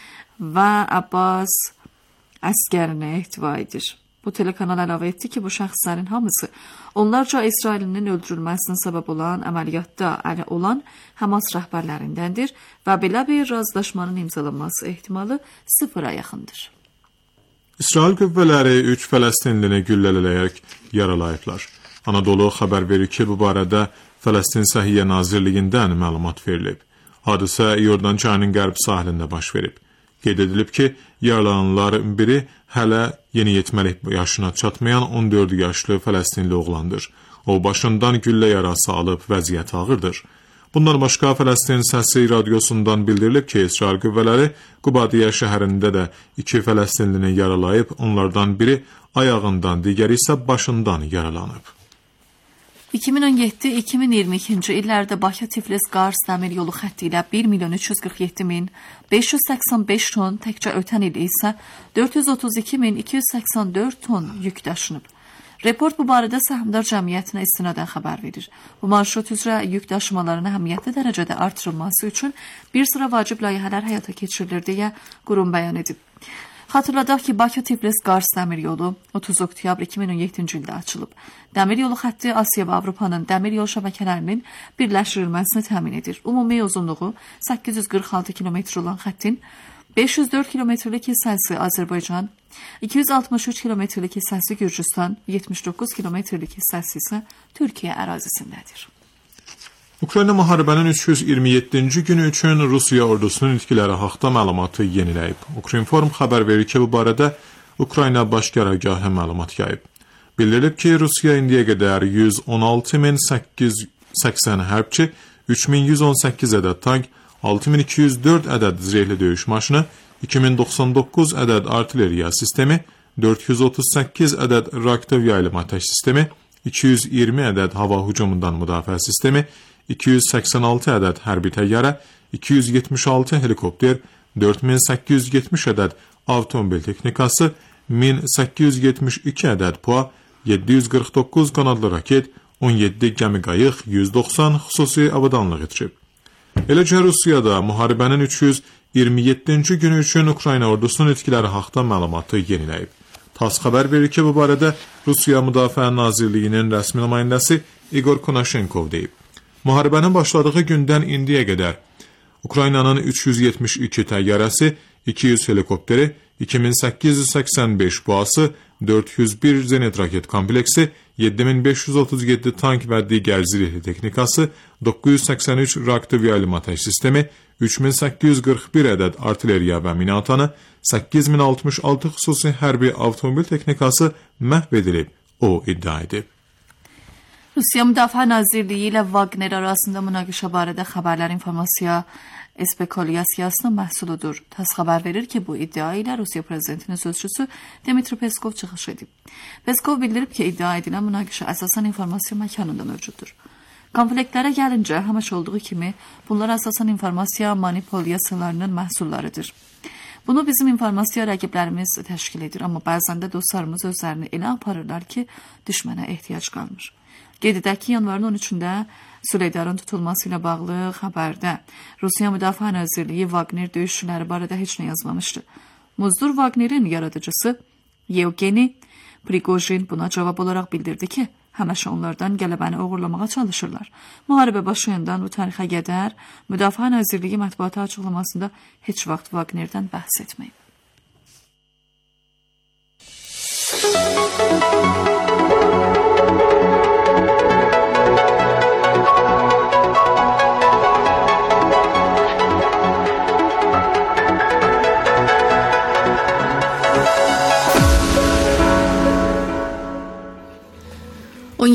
S5: və Abbas Əsgərinə ehtiva edir. Bu telekanal əlavə etdi ki, bu şəxslərin hamısı onlarca İsrailinin öldürülməsinə səbəb olan əməliyyatda ələ olan Həmas rəhbərlərindəndir və belə bir razılaşmanın imzalanması ehtimalı sıfıra yaxındır.
S2: İsrail qüvvələri üç Fələstinlini güllələyərək yaralayıblar. Anadolu xəbər verir ki, bu barədə Fələstin Səhiyyə Nazirliyindən məlumat verilib. Hadisə Yordan çayının qərb sahilində baş verib. Qeyd edilib ki, yaralananların biri hələ yeniyetməlik yaşına çatmayan on dörd yaşlı Fələstinli oğlandır. O, başından güllə yarası alıb, vəziyyət ağırdır. Bundan başqa Fələstin Səsi radiosundan bildirilib ki, İsrail qüvvələri Qubadiyə şəhərində də iki Fələstinlini yaralayıb, onlardan biri ayağından, digəri isə başından yaralanıb.
S5: iki min on yeddi iki min iyirmi ikinci illərdə Bakı-Tiflis-Qars dəmir yolu xətti ilə bir milyon üç yüz qırx yeddi min beş yüz səksən beş ton, təkcə ötən il isə dörd yüz otuz iki min iki yüz səksən dörd ton yük daşınıb. Report bu barədə Səhmdar Cəmiyyətinə istinadən xəbər verir. Bu marşrut üzrə yük daşımalarına əhəmiyyətli dərəcədə artırılması üçün bir sıra vacib layihələr həyata keçirilir deyə qurum bəyan edib. Xatırladaq ki, Bakı-Tiflis-Qars dəmir yolu otuz oktyabr iki min on yeddinci ildə açılıb. Dəmir yolu xətti Asiya və Avropanın dəmir yol şəbəkələrinin birləşdirilməsini təmin edir. Ümumi uzunluğu səkkiz yüz qırx altı kilometr olan xəttin beş yüz dörd kilometrlik hissəsi Azərbaycan, iki yüz altmış üç kilometrlik hissəsi Gürcüstan, yetmiş doqquz kilometrlik hissəsi isə Türkiyə ərazisindədir.
S2: Ukrayna müharibənin üç yüz iyirmi yeddinci günü üçün Rusiya ordusunun itkiləri haqda məlumatı yeniləyib. Ukrinform xəbər verir ki, bu barədə Ukrayna baş qərargahı məlumat yayıb. Bildirilib ki, Rusiya indiyə qədər yüz on altı min səkkiz yüz səksən hərbçi, üç min yüz on səkkiz ədəd tank, altı min iki yüz dörd ədəd zirehli döyüş maşını, iki min doxsan doqquz ədəd artilleriya sistemi, dörd yüz otuz səkkiz ədəd reaktiv yaylım atəş sistemi, iki yüz iyirmi ədəd hava hücumundan müdafiə sistemi, iki yüz səksən altı ədəd hərbi təyyarə, iki yüz yetmiş altı helikopter, dörd min səkkiz yüz yetmiş ədəd avtomobil texnikası, min səkkiz yüz yetmiş iki ədəd P U A, yeddi yüz qırx doqquz qanadlı raket, on yeddi gəmi qayıq, yüz doxsan xüsusi avadanlıq itirib. Eləcə Rusiyada müharibənin üç yüz iyirmi yeddinci günü üçün Ukrayna ordusunun itkiləri haqda məlumatı yeniləyib. TASS xəbər verir ki, bu barədə Rusiya Müdafiə Nazirliyinin rəsmi nümayəndəsi İqor Konashenkov deyib. Müharibənin başladığı gündən indiyə qədər Ukraynanın üç yüz yetmiş iki təyyarəsi, iki yüz helikopteri, iki min səkkiz yüz səksən beş P U A-sı, dörd yüz bir zenit raket kompleksi, yeddi min beş yüz otuz yeddi tank və digər zirehli texnikası, doqquz yüz səksən üç reaktiv yaylım atəş sistemi, üç min səkkiz yüz qırx bir ədəd artilleriya və mina atanı, səkkiz min altmış altı xüsusi hərbi avtomobil texnikası məhv edilib, o iddia edib.
S5: Rusiya Müdafiə Nazirliyi ilə Wagner arasında münaqişə barədə xəbərlər informasiya spekulyasiyasının məhsuludur. TASS xəbər verir ki, bu iddia ilə Rusiya prezidentinin sözçüsü Dmitri Peskov çıxış edib. Peskov bildirib ki, iddia edilən münaqişə əsasən informasiya məkanında mövcuddur. Konfliktlərə gəlincə, həmişə olduğu kimi, bunlar əsasən informasiya manipulyasiyalarının məhsullarıdır. Bunu bizim informasiya rəqiblərimiz təşkil edir, amma bəzən də dostlarımız özlərini elə aparırlar ki, düşmənə ehtiyac qalmır. Qeyd edək ki, yanvarın on üçündə Süleydarın tutulması ilə bağlı xəbərdə Rusiya Müdafiə Nazirliyi Wagner döyüşçüləri barədə heç nə yazmamışdı. Muzdur Wagnerin yaradıcısı Yevgeni Prigojin buna cavab olaraq bildirdi ki, həmişə onlardan qələbəni uğurlamağa çalışırlar. Müharibə başlayandan bu tarixə qədər Müdafiə Nazirliyi mətbuata açıqlamasında heç vaxt Wagnerdən bəhs etməyib.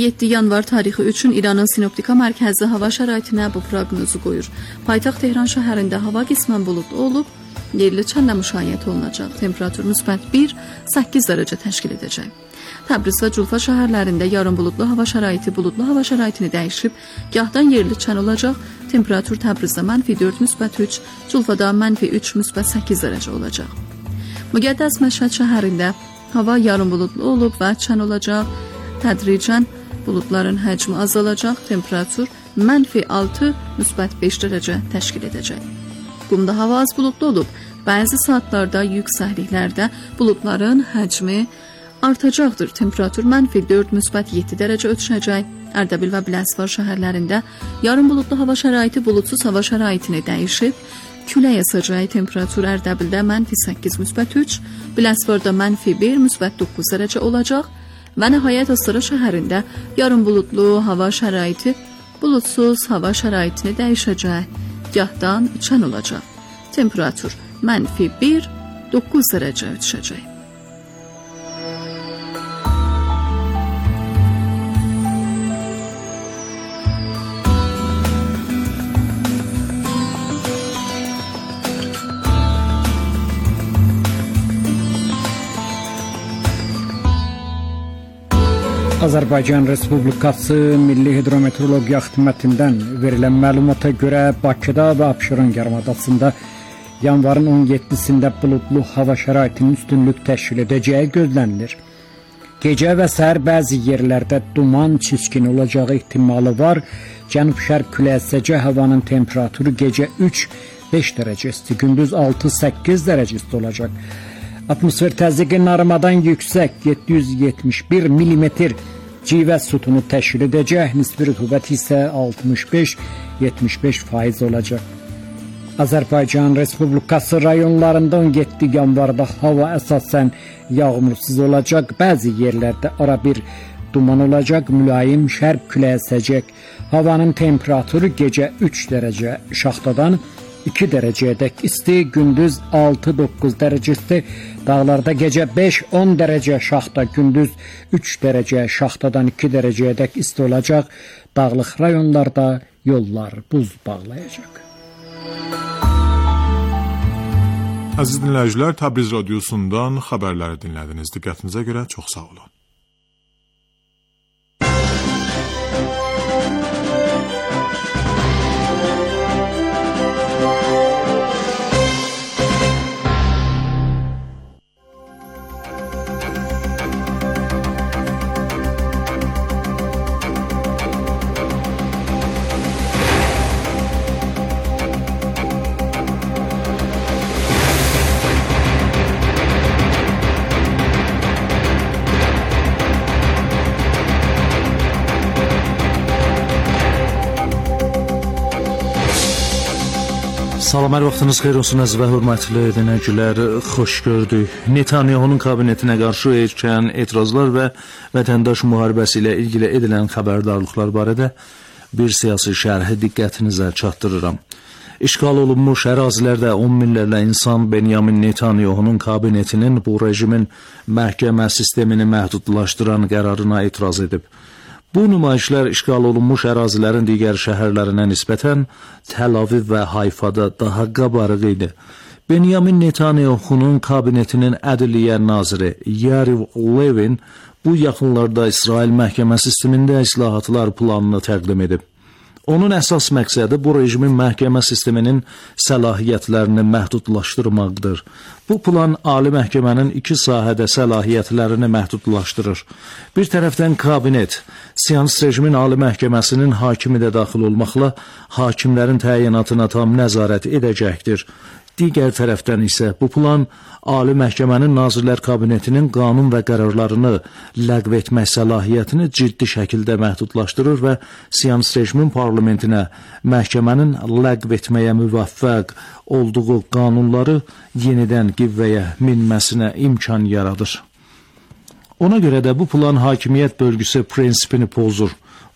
S5: yeddi yanvar tarixi üçün İranın Sinoptika Mərkəzi hava şəraitinə bu proqnozu qoyur. Paytaxt Tehran şəhərində hava qismən buludlu olub, yerli çənlə müşayiət olunacaq. Temperatur müsbət bir səkkiz dərəcə təşkil edəcək. Təbriz və Culfa şəhərlərində yarın buludlu hava şəraiti buludlu hava şəraitini dəyişib, gahdan yerli çən olacaq. Temperatur Təbrizdə mənfi dörd müsbət üç, Culfada mənfi üç müsbət səkkiz dərəcə olacaq. Müqəddəs Məşhəd şəhərində hava yarın buludlu olub və çən olacaq. Tədricən buludların həcmi azalacaq. Temperatur mənfi altı müsbət beş dərəcə təşkil edəcək. Qumda hava az buludlu olub. Bəzi saatlarda yüksəkliklərdə buludların həcmi artacaqdır. Temperatur mənfi dörd müsbət yeddi dərəcə ölçüləcək. Ərdəbil və Biləsuvar şəhərlərində yarın buludlu hava şəraiti buludsuz hava şəraitini dəyişib, külək əsəcək. Temperatur Ərdəbildə mənfi səkkiz müsbət üç, Biləsuvarda mənfi bir müsbət doqquz dərəcə olacaq və nəhayət Astara şəhərində yarın buludlu hava şəraiti buludsuz hava şəraitini dəyişəcək. Gahdan çən olacaq. Temperatur mənfi bir doqquz dərəcə ölçüləcək.
S6: Azərbaycan Respublikası Milli Hidrometeorologiya Xidmətindən verilən məlumata görə Bakıda və Abşeron yarımadasında yanvarın on yeddisində buludlu hava şəraitinin üstünlük təşkil edəcəyi gözlənilir. Gecə və səhər bəzi yerlərdə duman, çiskin olacağı ehtimalı var. Cənub-şərq küləyi əsəcək, havanın temperaturu gecə üç beş dərəcə isti, gündüz altı səkkiz dərəcə isti olacaq. Atmosfer təzyiqi narımadan yüksək yeddi yüz yetmiş bir milimetr civə sütunu təşkil edəcək. Nisbi rütubət isə altmış beş yetmiş beş faiz olacaq. Azərbaycan Respublikası rayonlarında on yeddi yanvarda hava əsasən yağmursuz olacaq. Bəzi yerlərdə ara bir duman olacaq. Mülayim şərq küləyi əsəcək. Havanın temperaturu gecə üç dərəcə şaxtadan iki dərəcəyədək isti, gündüz altı doqquz dərəcə isti. Dağlarda gecə beş on dərəcə şaxta, gündüz üç dərəcə şaxtadan iki dərəcəyədək isti olacaq. Dağlıq rayonlarda yollar buz bağlayacaq.
S2: Əziz dinləyicilər, Təbriz radiosundan xəbərləri dinlədiniz. Diqqətinizə görə çox sağ olun.
S7: Salam, hər vaxtınız xeyir olsun əziz və hörmətli dinləyicilər, xoş gördük. Netanyahunun kabinetinə qarşı erkən etirazlar və vətəndaş müharibəsi ilə ilgili edilən xəbərdarlıqlar barədə bir siyasi şərhi diqqətinizə çatdırıram. İşğal olunmuş ərazilərdə on minlərlə insan Benyamin Netanyahunun kabinetinin bu rejimin məhkəmə sistemini məhdudlaşdıran qərarına etiraz edib. Bu nümayişlər işğal olunmuş ərazilərin digər şəhərlərinə nisbətən Təl Aviv və Hayfada daha qabarıq idi. Benyamin Netanyahunun kabinetinin ədliyyə naziri Yariv Levin bu yaxınlarda İsrail məhkəmə sistemində islahatlar planını təqdim edib. Onun əsas məqsədi bu rejimin məhkəmə sisteminin səlahiyyətlərini məhdudlaşdırmaqdır. Bu plan ali məhkəmənin iki sahədə səlahiyyətlərini məhdudlaşdırır. Bir tərəfdən kabinet, Siyonist rejimin ali məhkəməsinin hakimi də daxil olmaqla hakimlərin təyinatına tam nəzarət edəcəkdir. Digər tərəfdən isə bu plan Ali Məhkəmənin Nazirlər Kabinetinin qanun və qərarlarını ləğv etmək səlahiyyətini ciddi şəkildə məhdudlaşdırır və Siyonist rejimin parlamentinə məhkəmənin ləğv etməyə müvəffəq olduğu qanunları yenidən qüvvəyə minməsinə imkan yaradır. Ona görə də bu plan hakimiyyət bölgüsü prinsipini pozur.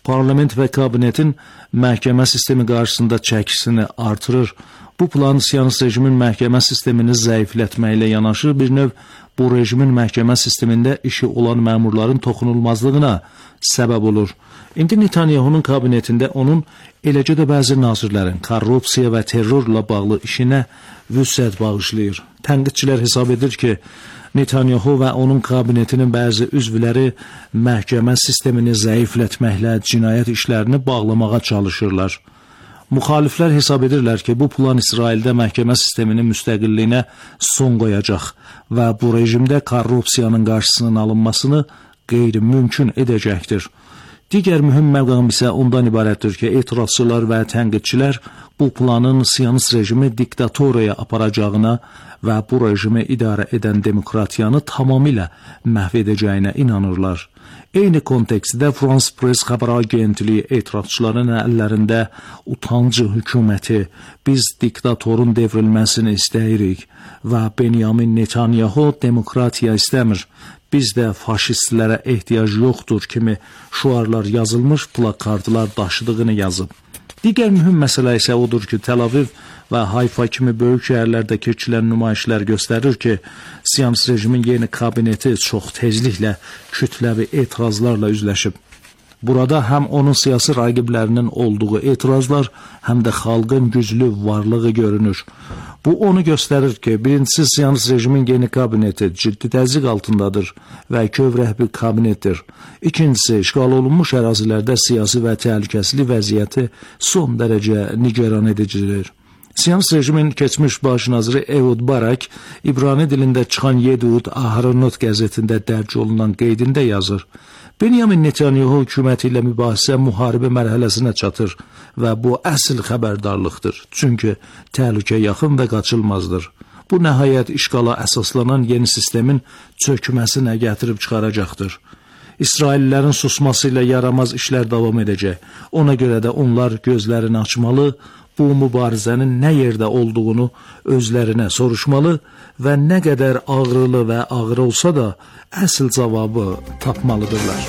S7: parlament və kabinetin məhkəmə sistemi qarşısında çəkisini artırır. Bu plan Siyonist rejimin məhkəmə sistemini zəiflətməklə yanaşı bir növ bu rejimin məhkəmə sistemində işi olan məmurların toxunulmazlığına səbəb olur. İndi Netanyahunun kabinetində onun, eləcə də bəzi nazirlərin korrupsiya və terrorla bağlı işinə vüsət bağışlayır. Tənqidçilər hesab edir ki, Netanyahu və onun kabinetinin bəzi üzvləri məhkəmə sistemini zəiflətməklə cinayət işlərini bağlamağa çalışırlar. Müxaliflər hesab edirlər ki, bu plan İsraildə məhkəmə sisteminin müstəqilliyinə son qoyacaq və bu rejimdə korrupsiyanın qarşısının alınmasını qeyri-mümkün edəcəkdir. Digər mühüm məqam isə ondan ibarətdir ki, etirazçılar və tənqidçilər bu planın Siyonist rejimi diktatoriyaya aparacağına və bu rejimi idarə edən demokratiyanı tamamilə məhv edəcəyinə inanırlar. Eyni kontekstdə France Press xəbər agentliyi etirazçıların əllərində utancı hökuməti, biz diktatorun devrilməsini istəyirik və Benyamin Netanyahu demokratiya istəmir, bizdə faşistlərə ehtiyac yoxdur kimi şüarlar yazılmış plakatlar daşıdığını yazıb. Digər mühüm məsələ isə odur ki, Tel Aviv və Hayfa kimi böyük şəhərlərdə keçirilən nümayişlər göstərir ki, Siyonist rejimin yeni kabineti çox tezliklə kütləvi etirazlarla üzləşib. Burada həm onun siyasi rəqiblərinin olduğu etirazlar, həm də xalqın güclü varlığı görünür. Bu onu göstərir ki, birincisi Siyonist rejimin yeni kabineti ciddi təzyiq altındadır və kövrək bir kabinetdir. İkincisi, işğal olunmuş ərazilərdə siyasi və təhlükəsizlik vəziyyəti son dərəcə nigaran edicidir. Siyonist rejimin keçmiş baş naziri Ehud Barak, İbrani dilində çıxan Yediout Ahronot qəzetində dərc olunan qeydində yazır. Benyamin Netanyahu hökuməti ilə mübahisə müharibə mərhələsinə çatır və bu əsl xəbərdarlıqdır. Çünki təhlükə yaxın və qaçılmazdır. Bu nəhayət işğala əsaslanan yeni sistemin çökməsinə gətirib çıxaracaqdır. İsraillilərin susması ilə yaramaz işlər davam edəcək. Ona görə də onlar gözlərini açmalı, bu mübarizənin nə yerdə olduğunu özlərinə soruşmalı və nə qədər ağrılı və ağır olsa da əsl cavabı tapmalıdırlar.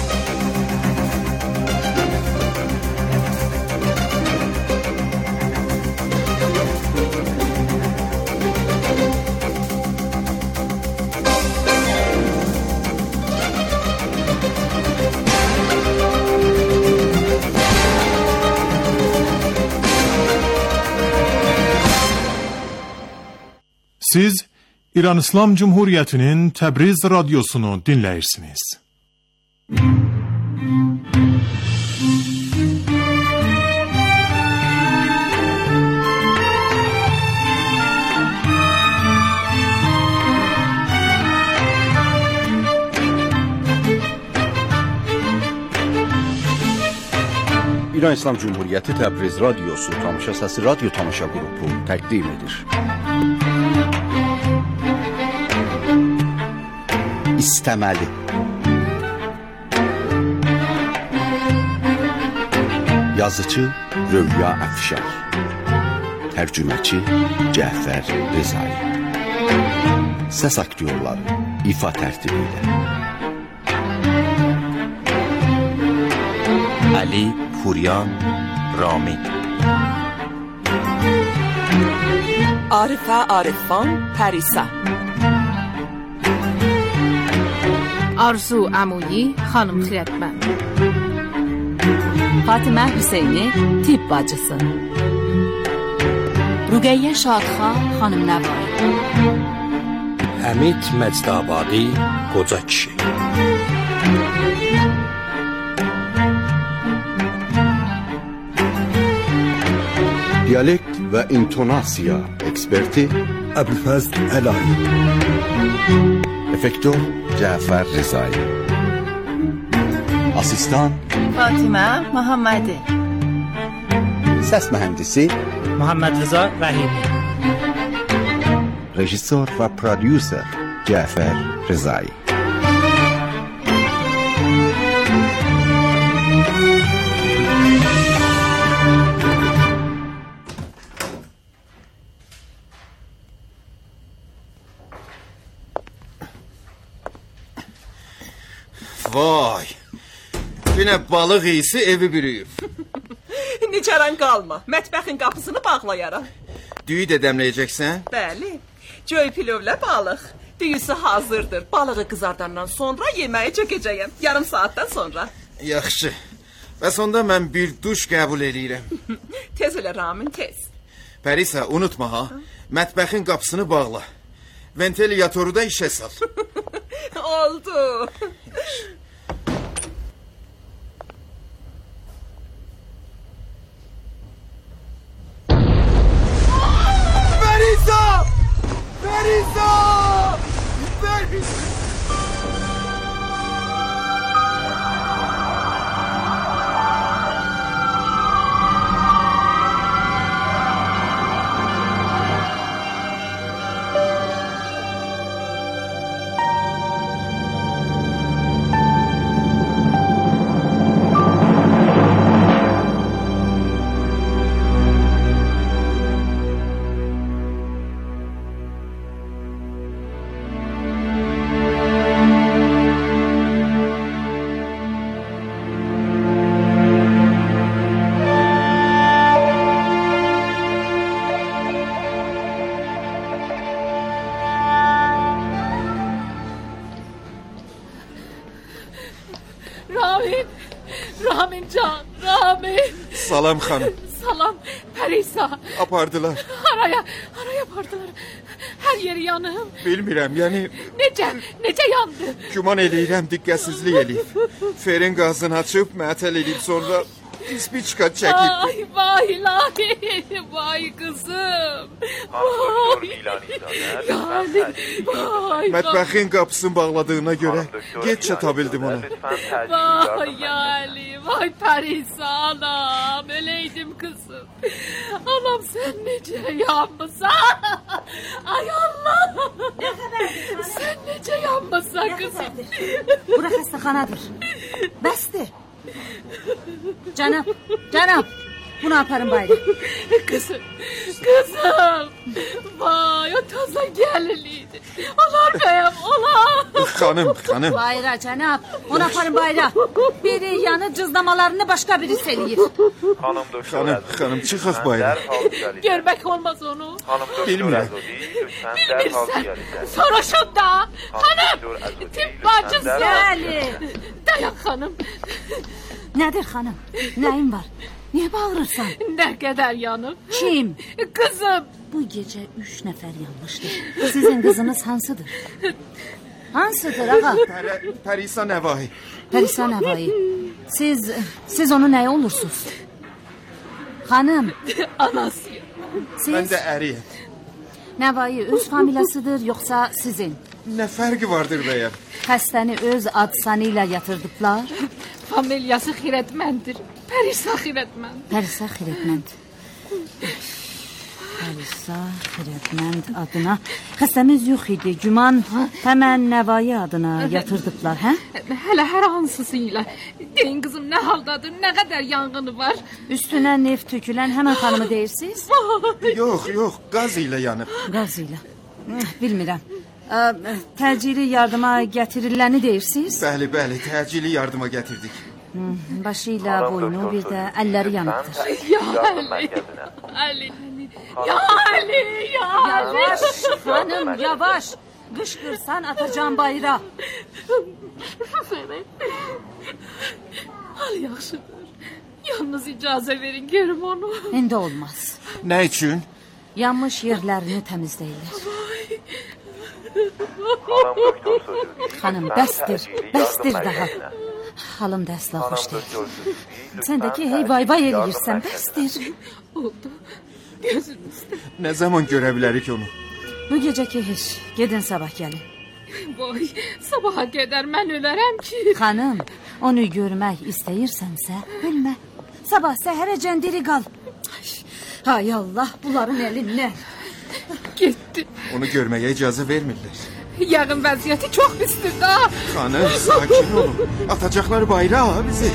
S2: Siz İran İslam Cumhuriyeti'nin Təbriz radyosunu dinləyirsiniz.
S8: İran İslam Cumhuriyeti Təbriz radyosu Tamaşa Səsi radyo tamaşa qrupu təqdim edir. İstəməli. Yazıcı Rövya Əfşar, tərcüməçi Cəfər Rızai. Səs aktyorları ifa tərtibi ilə Ali Puriyan Ramid,
S9: Arifə Arifan Pərisə, Arzu Əmuyi xanım xidmətmən, Fatimə Hüseyni tibb bacısı, Rüqəyyə Şadxan xanım nəvai,
S10: Həmid Məcdabadi qoca kişi.
S8: Diyalekt və intonasiya eksperti
S10: Əbülfəzl Əlayi,
S8: efektör Cəfər Rızai, asistan
S9: Fatimə Muhammədi,
S8: səs mühəndisi
S11: Muhammed Rıza Rəhimi,
S8: rejissor və prodüser Cəfər Rızai.
S10: Vay,
S12: Yenə balıq iyisi evi bürüyüb.
S13: Niçəran qalma. Mətbəxin qapısını bağlayaram.
S12: Düyü də dəmləyəcəksən?
S13: Bəli. Göy pilovla balıq. Düyüsü hazırdır. Balığı qızardandan sonra yeməyi çəkəcəyəm. Yarım saatdan sonra.
S12: Yaxşı. Bəs onda mən bir duş qəbul eləyirəm.
S13: Tez elə Ramin, tez.
S12: Pərisa, unutma ha. Mətbəxin qapısını bağla. Ventilyatoru da işə sal.
S13: Oldu.
S12: Pərisa! Pərisa! Pərisa! Salam xanım.
S14: Salam Pərisa.
S12: Apardılar.
S14: Haraya, haraya apardılar? Hər yeri yanım.
S12: Bilmirəm, yəni...
S14: Necə, necə yandı?
S12: Güman eləyirəm, diqqətsizlik eləyib. Ferin qazını açıb, mətəl eləyib, sonra spiçka çəkib.
S14: Ay, vay ilahi, vay qızım. Vay. Yani, vay.
S12: Mətbəxin qapısını bağladığına görə geç çata bildim ona.
S14: Vay yani, vay Pərisa anam, öleydim kızım. Anam sen necə yanmısan? Ay Allah. Sen necə yanmısan kızım?
S15: Bura xəstəxanadır. Bəsdir. Cənab, cənab, bunu aparın bayra.
S14: Kızım, kızım. Vay, o taza gəliliydi. Olar bəyəm, olar.
S12: Xanım, xanım.
S15: Bayra, cənab, onu aparın bayra. Biri yanı cızdamalarını başqa birisi eləyir.
S12: Xanım, xanım, çıxaq bayra.
S14: Görmək olmaz onu.
S12: Bilmirəm.
S14: Bilmirsən, soruşun da. Xanım, tip bacısı.
S15: Bəli.
S14: Dayan xanım.
S15: Nədir xanım, nəyin var? Niyə bağırırsan?
S14: Nə qədər yanıb?
S15: Kim?
S14: Qızım.
S15: Bu gecə üç nəfər yanmışdır. Sizin qızınız hansıdır? Hansıdır ağa?
S12: Pərisa Nəvai.
S15: Pərisa Nəvai. Siz, siz onu nəyə olursunuz? Xanım.
S14: Anasıyım.
S15: Siz?
S12: Mən də əriyəm.
S15: Nəvai öz familiyasıdır, yoxsa sizin?
S12: Nə fərqi vardır bəyəm?
S15: Xəstəni öz ad-sanı ilə yatırdıblar.
S14: Familiyası xirətməndir. Pərisa xirətmənd.
S15: Pərisa xirətmənd. Pərisa xirətmənd adına xəstəmiz yox idi. Güman həmən Nəvai adına yatırdıblar, hə?
S14: Hələ hər hansısı ilə. Deyin qızım nə haldadır, nə qədər yanğını var?
S15: Üstünə neft tökülən həmən xanımı deyirsiniz?
S12: Yox, yox, qaz ilə yanıb.
S15: Qaz ilə. Bilmirəm. Təcili yardıma gətiriləni deyirsiniz?
S12: Bəli, bəli, təcili yardıma gətirdik.
S15: Başı ilə boynu, bir də əlləri yanıbdır.
S14: Ya Ali, Ali, ya Ali, ya Ali.
S15: Yavaş xanım, yavaş. Qışqırsan atacağım bayra.
S14: Al yaxşıdır. Yalnız icazə verin, görüm onu.
S15: İndi olmaz.
S12: Nə üçün?
S15: Yanmış yerlərini təmizləyirlər. Xanım, bəsdir, bəsdir daha. Halım da əsla xoş deyil. Sən də ki, hey vay vay eləyirsən, bəsdir.
S14: Oldu, gözünüzdə.
S12: Nə zaman görə bilərik onu?
S15: Bu gecəki heç, gedin sabah gəlin.
S14: Vay, sabaha qədər mən ölərəm ki.
S15: Xanım, onu görmək istəyirsənsə, bilmə. Sabah səhərəcən diri qal. Hay Allah, bunların əlindən.
S14: Getdi.
S12: Onu görməyə icazə vermirlər.
S14: Yağın vəziyyəti çox pisdir da.
S12: Xanım, sakin olun. Atacaqlar bayra bizi.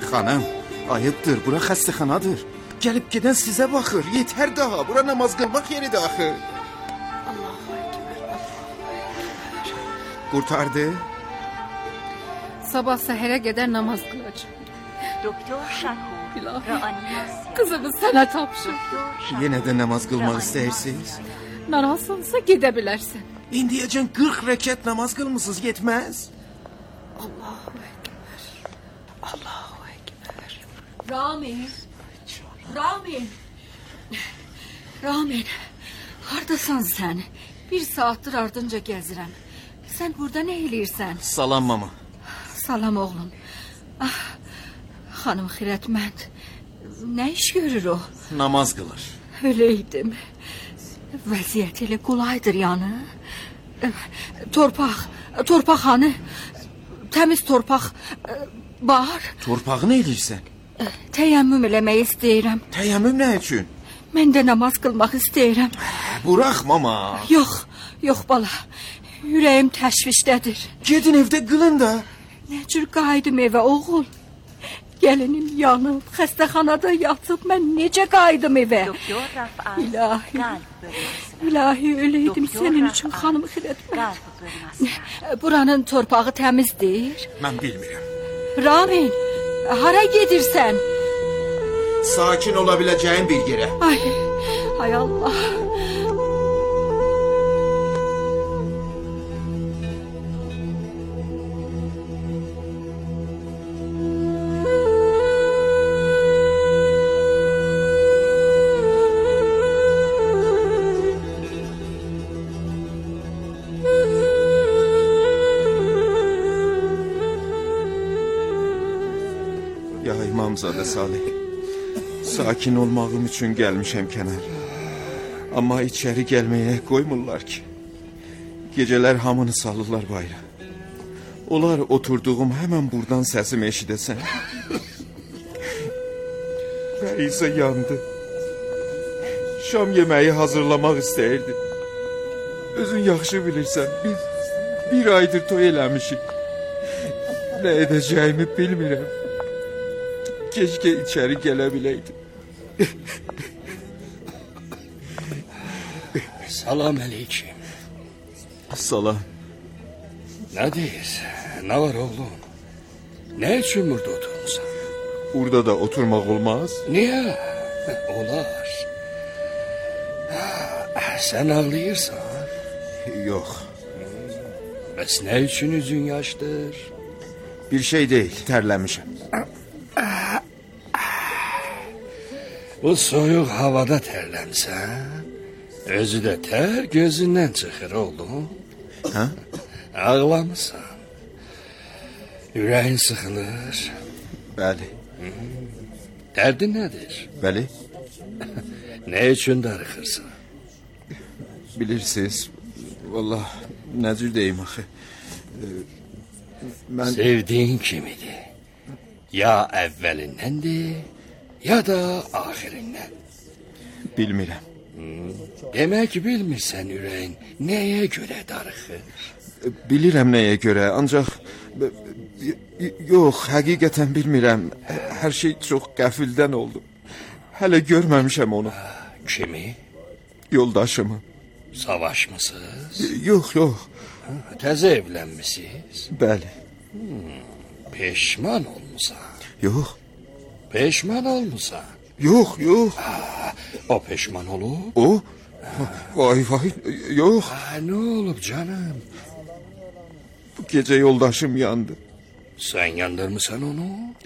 S12: Xanım, ayıbdır, bura xəstəxanadır. Gəlib gedən sizə baxır. Yetər daha, bura namaz qılmaq yeridir axı.
S9: Allahu Ekber.
S12: Qurtardı?
S9: Sabah səhərə qədər namaz qılacağım.
S16: Doktor Şakur.
S9: İlahi, kızımı sana tapşır.
S12: Yenə də namaz qılmaq istəyirsiniz?
S9: Narazsınsa gedə bilərsən.
S12: İndiyəcən qırx rəkət namaz qılmısınız, yetməz?
S9: Allahu Ekber. Allahu Ekber. Ramin. Ramin. Ramin. Hardasan sən? Bir saatdir ardınca gəzirəm. Sən burada nə eləyirsən?
S12: Salam mama.
S9: Salam oğlum. Ah, xanım Xirətmənd. Nə iş görür o?
S12: Namaz qılır.
S9: Öləydim. Vəziyyət elə qolaydır yanı. Torpaq, torpaq hanı? Təmiz torpaq var.
S12: Torpağı nə eləyirsən?
S9: Təyəmmüm eləmək istəyirəm.
S12: Təyəmmüm nə üçün?
S9: Mən də namaz qılmaq istəyirəm.
S12: Burax mama.
S9: Yox, yox bala. Ürəyim təşvişdədir.
S12: Gedin evdə qılın da.
S9: Nə cür qayıdım evə oğul? Gəlinim yanıb, xəstəxanada yatıb, mən necə qayıdım evə? İlahi, ilahi öləydim sənin üçün xanım Xirətmənd. Buranın torpağı təmizdir.
S12: Mən bilmirəm.
S9: Ramin, hara gedirsən?
S12: Sakin ola biləcəyin bir yerə.
S9: Ay, ay Allah.
S12: Ya İmamzadə Salih, sakin olmağım üçün gəlmişəm kənar. Amma içəri gəlməyə qoymurlar ki. Gecələr hamını salırlar bayra. Onlar oturduğum həmən buradan səsimi eşidəsən. Fəizə yandı. Şam yeməyi hazırlamaq istəyirdi. Özün yaxşı bilirsən, biz bir aydır toy eləmişik. Nə edəcəyimi bilmirəm. Keşke içeri gelebileydim.
S10: Salam aleyküm.
S12: Salam.
S10: Ne deyir? Ne var oğlum? Ne için burada oturmuşsun?
S12: Burada da oturmak olmaz.
S10: Niye? Olar. Sen ağlayırsan.
S12: Yok.
S10: Bəs ne için üzün yaşdır?
S12: Bir şey değil, terlemişim.
S10: Bu soyuq havada tərləmsən, özü də tər gözündən çıxır oğlum.
S12: Hə?
S10: Ağlamısan. Ürəyin sıxılır.
S12: Bəli.
S10: Dərdin nədir?
S12: Bəli.
S10: Nə üçün darıxırsan?
S12: Bilirsiniz, vallahi nə cür deyim axı. Mən...
S10: Sevdiyin kimidir. Ya əvvəlindəndir, ya da axirindən.
S12: Bilmirəm.
S10: Hmm. Demək bilmirsən ürəyin nəyə görə darıxır?
S12: Bilirəm nəyə görə, ancaq yox, həqiqətən bilmirəm. Hər şey çox qəfildən oldu. Hələ görməmişəm onu.
S10: Kimi?
S12: Yoldaşımı.
S10: Savaşmısınız?
S12: Yox, yox.
S10: Təzə evlənmisiniz?
S12: Bəli.
S10: Hmm. Peşman olmusan?
S12: Yox.
S10: Peşman olmusan?
S12: Yox, yox.
S10: Aa, o peşman olub?
S12: O? Vay vay, yox.
S10: Aa, nə olub canım?
S12: Bu gecə yoldaşım yandı.
S10: Sən yandırmısan onu?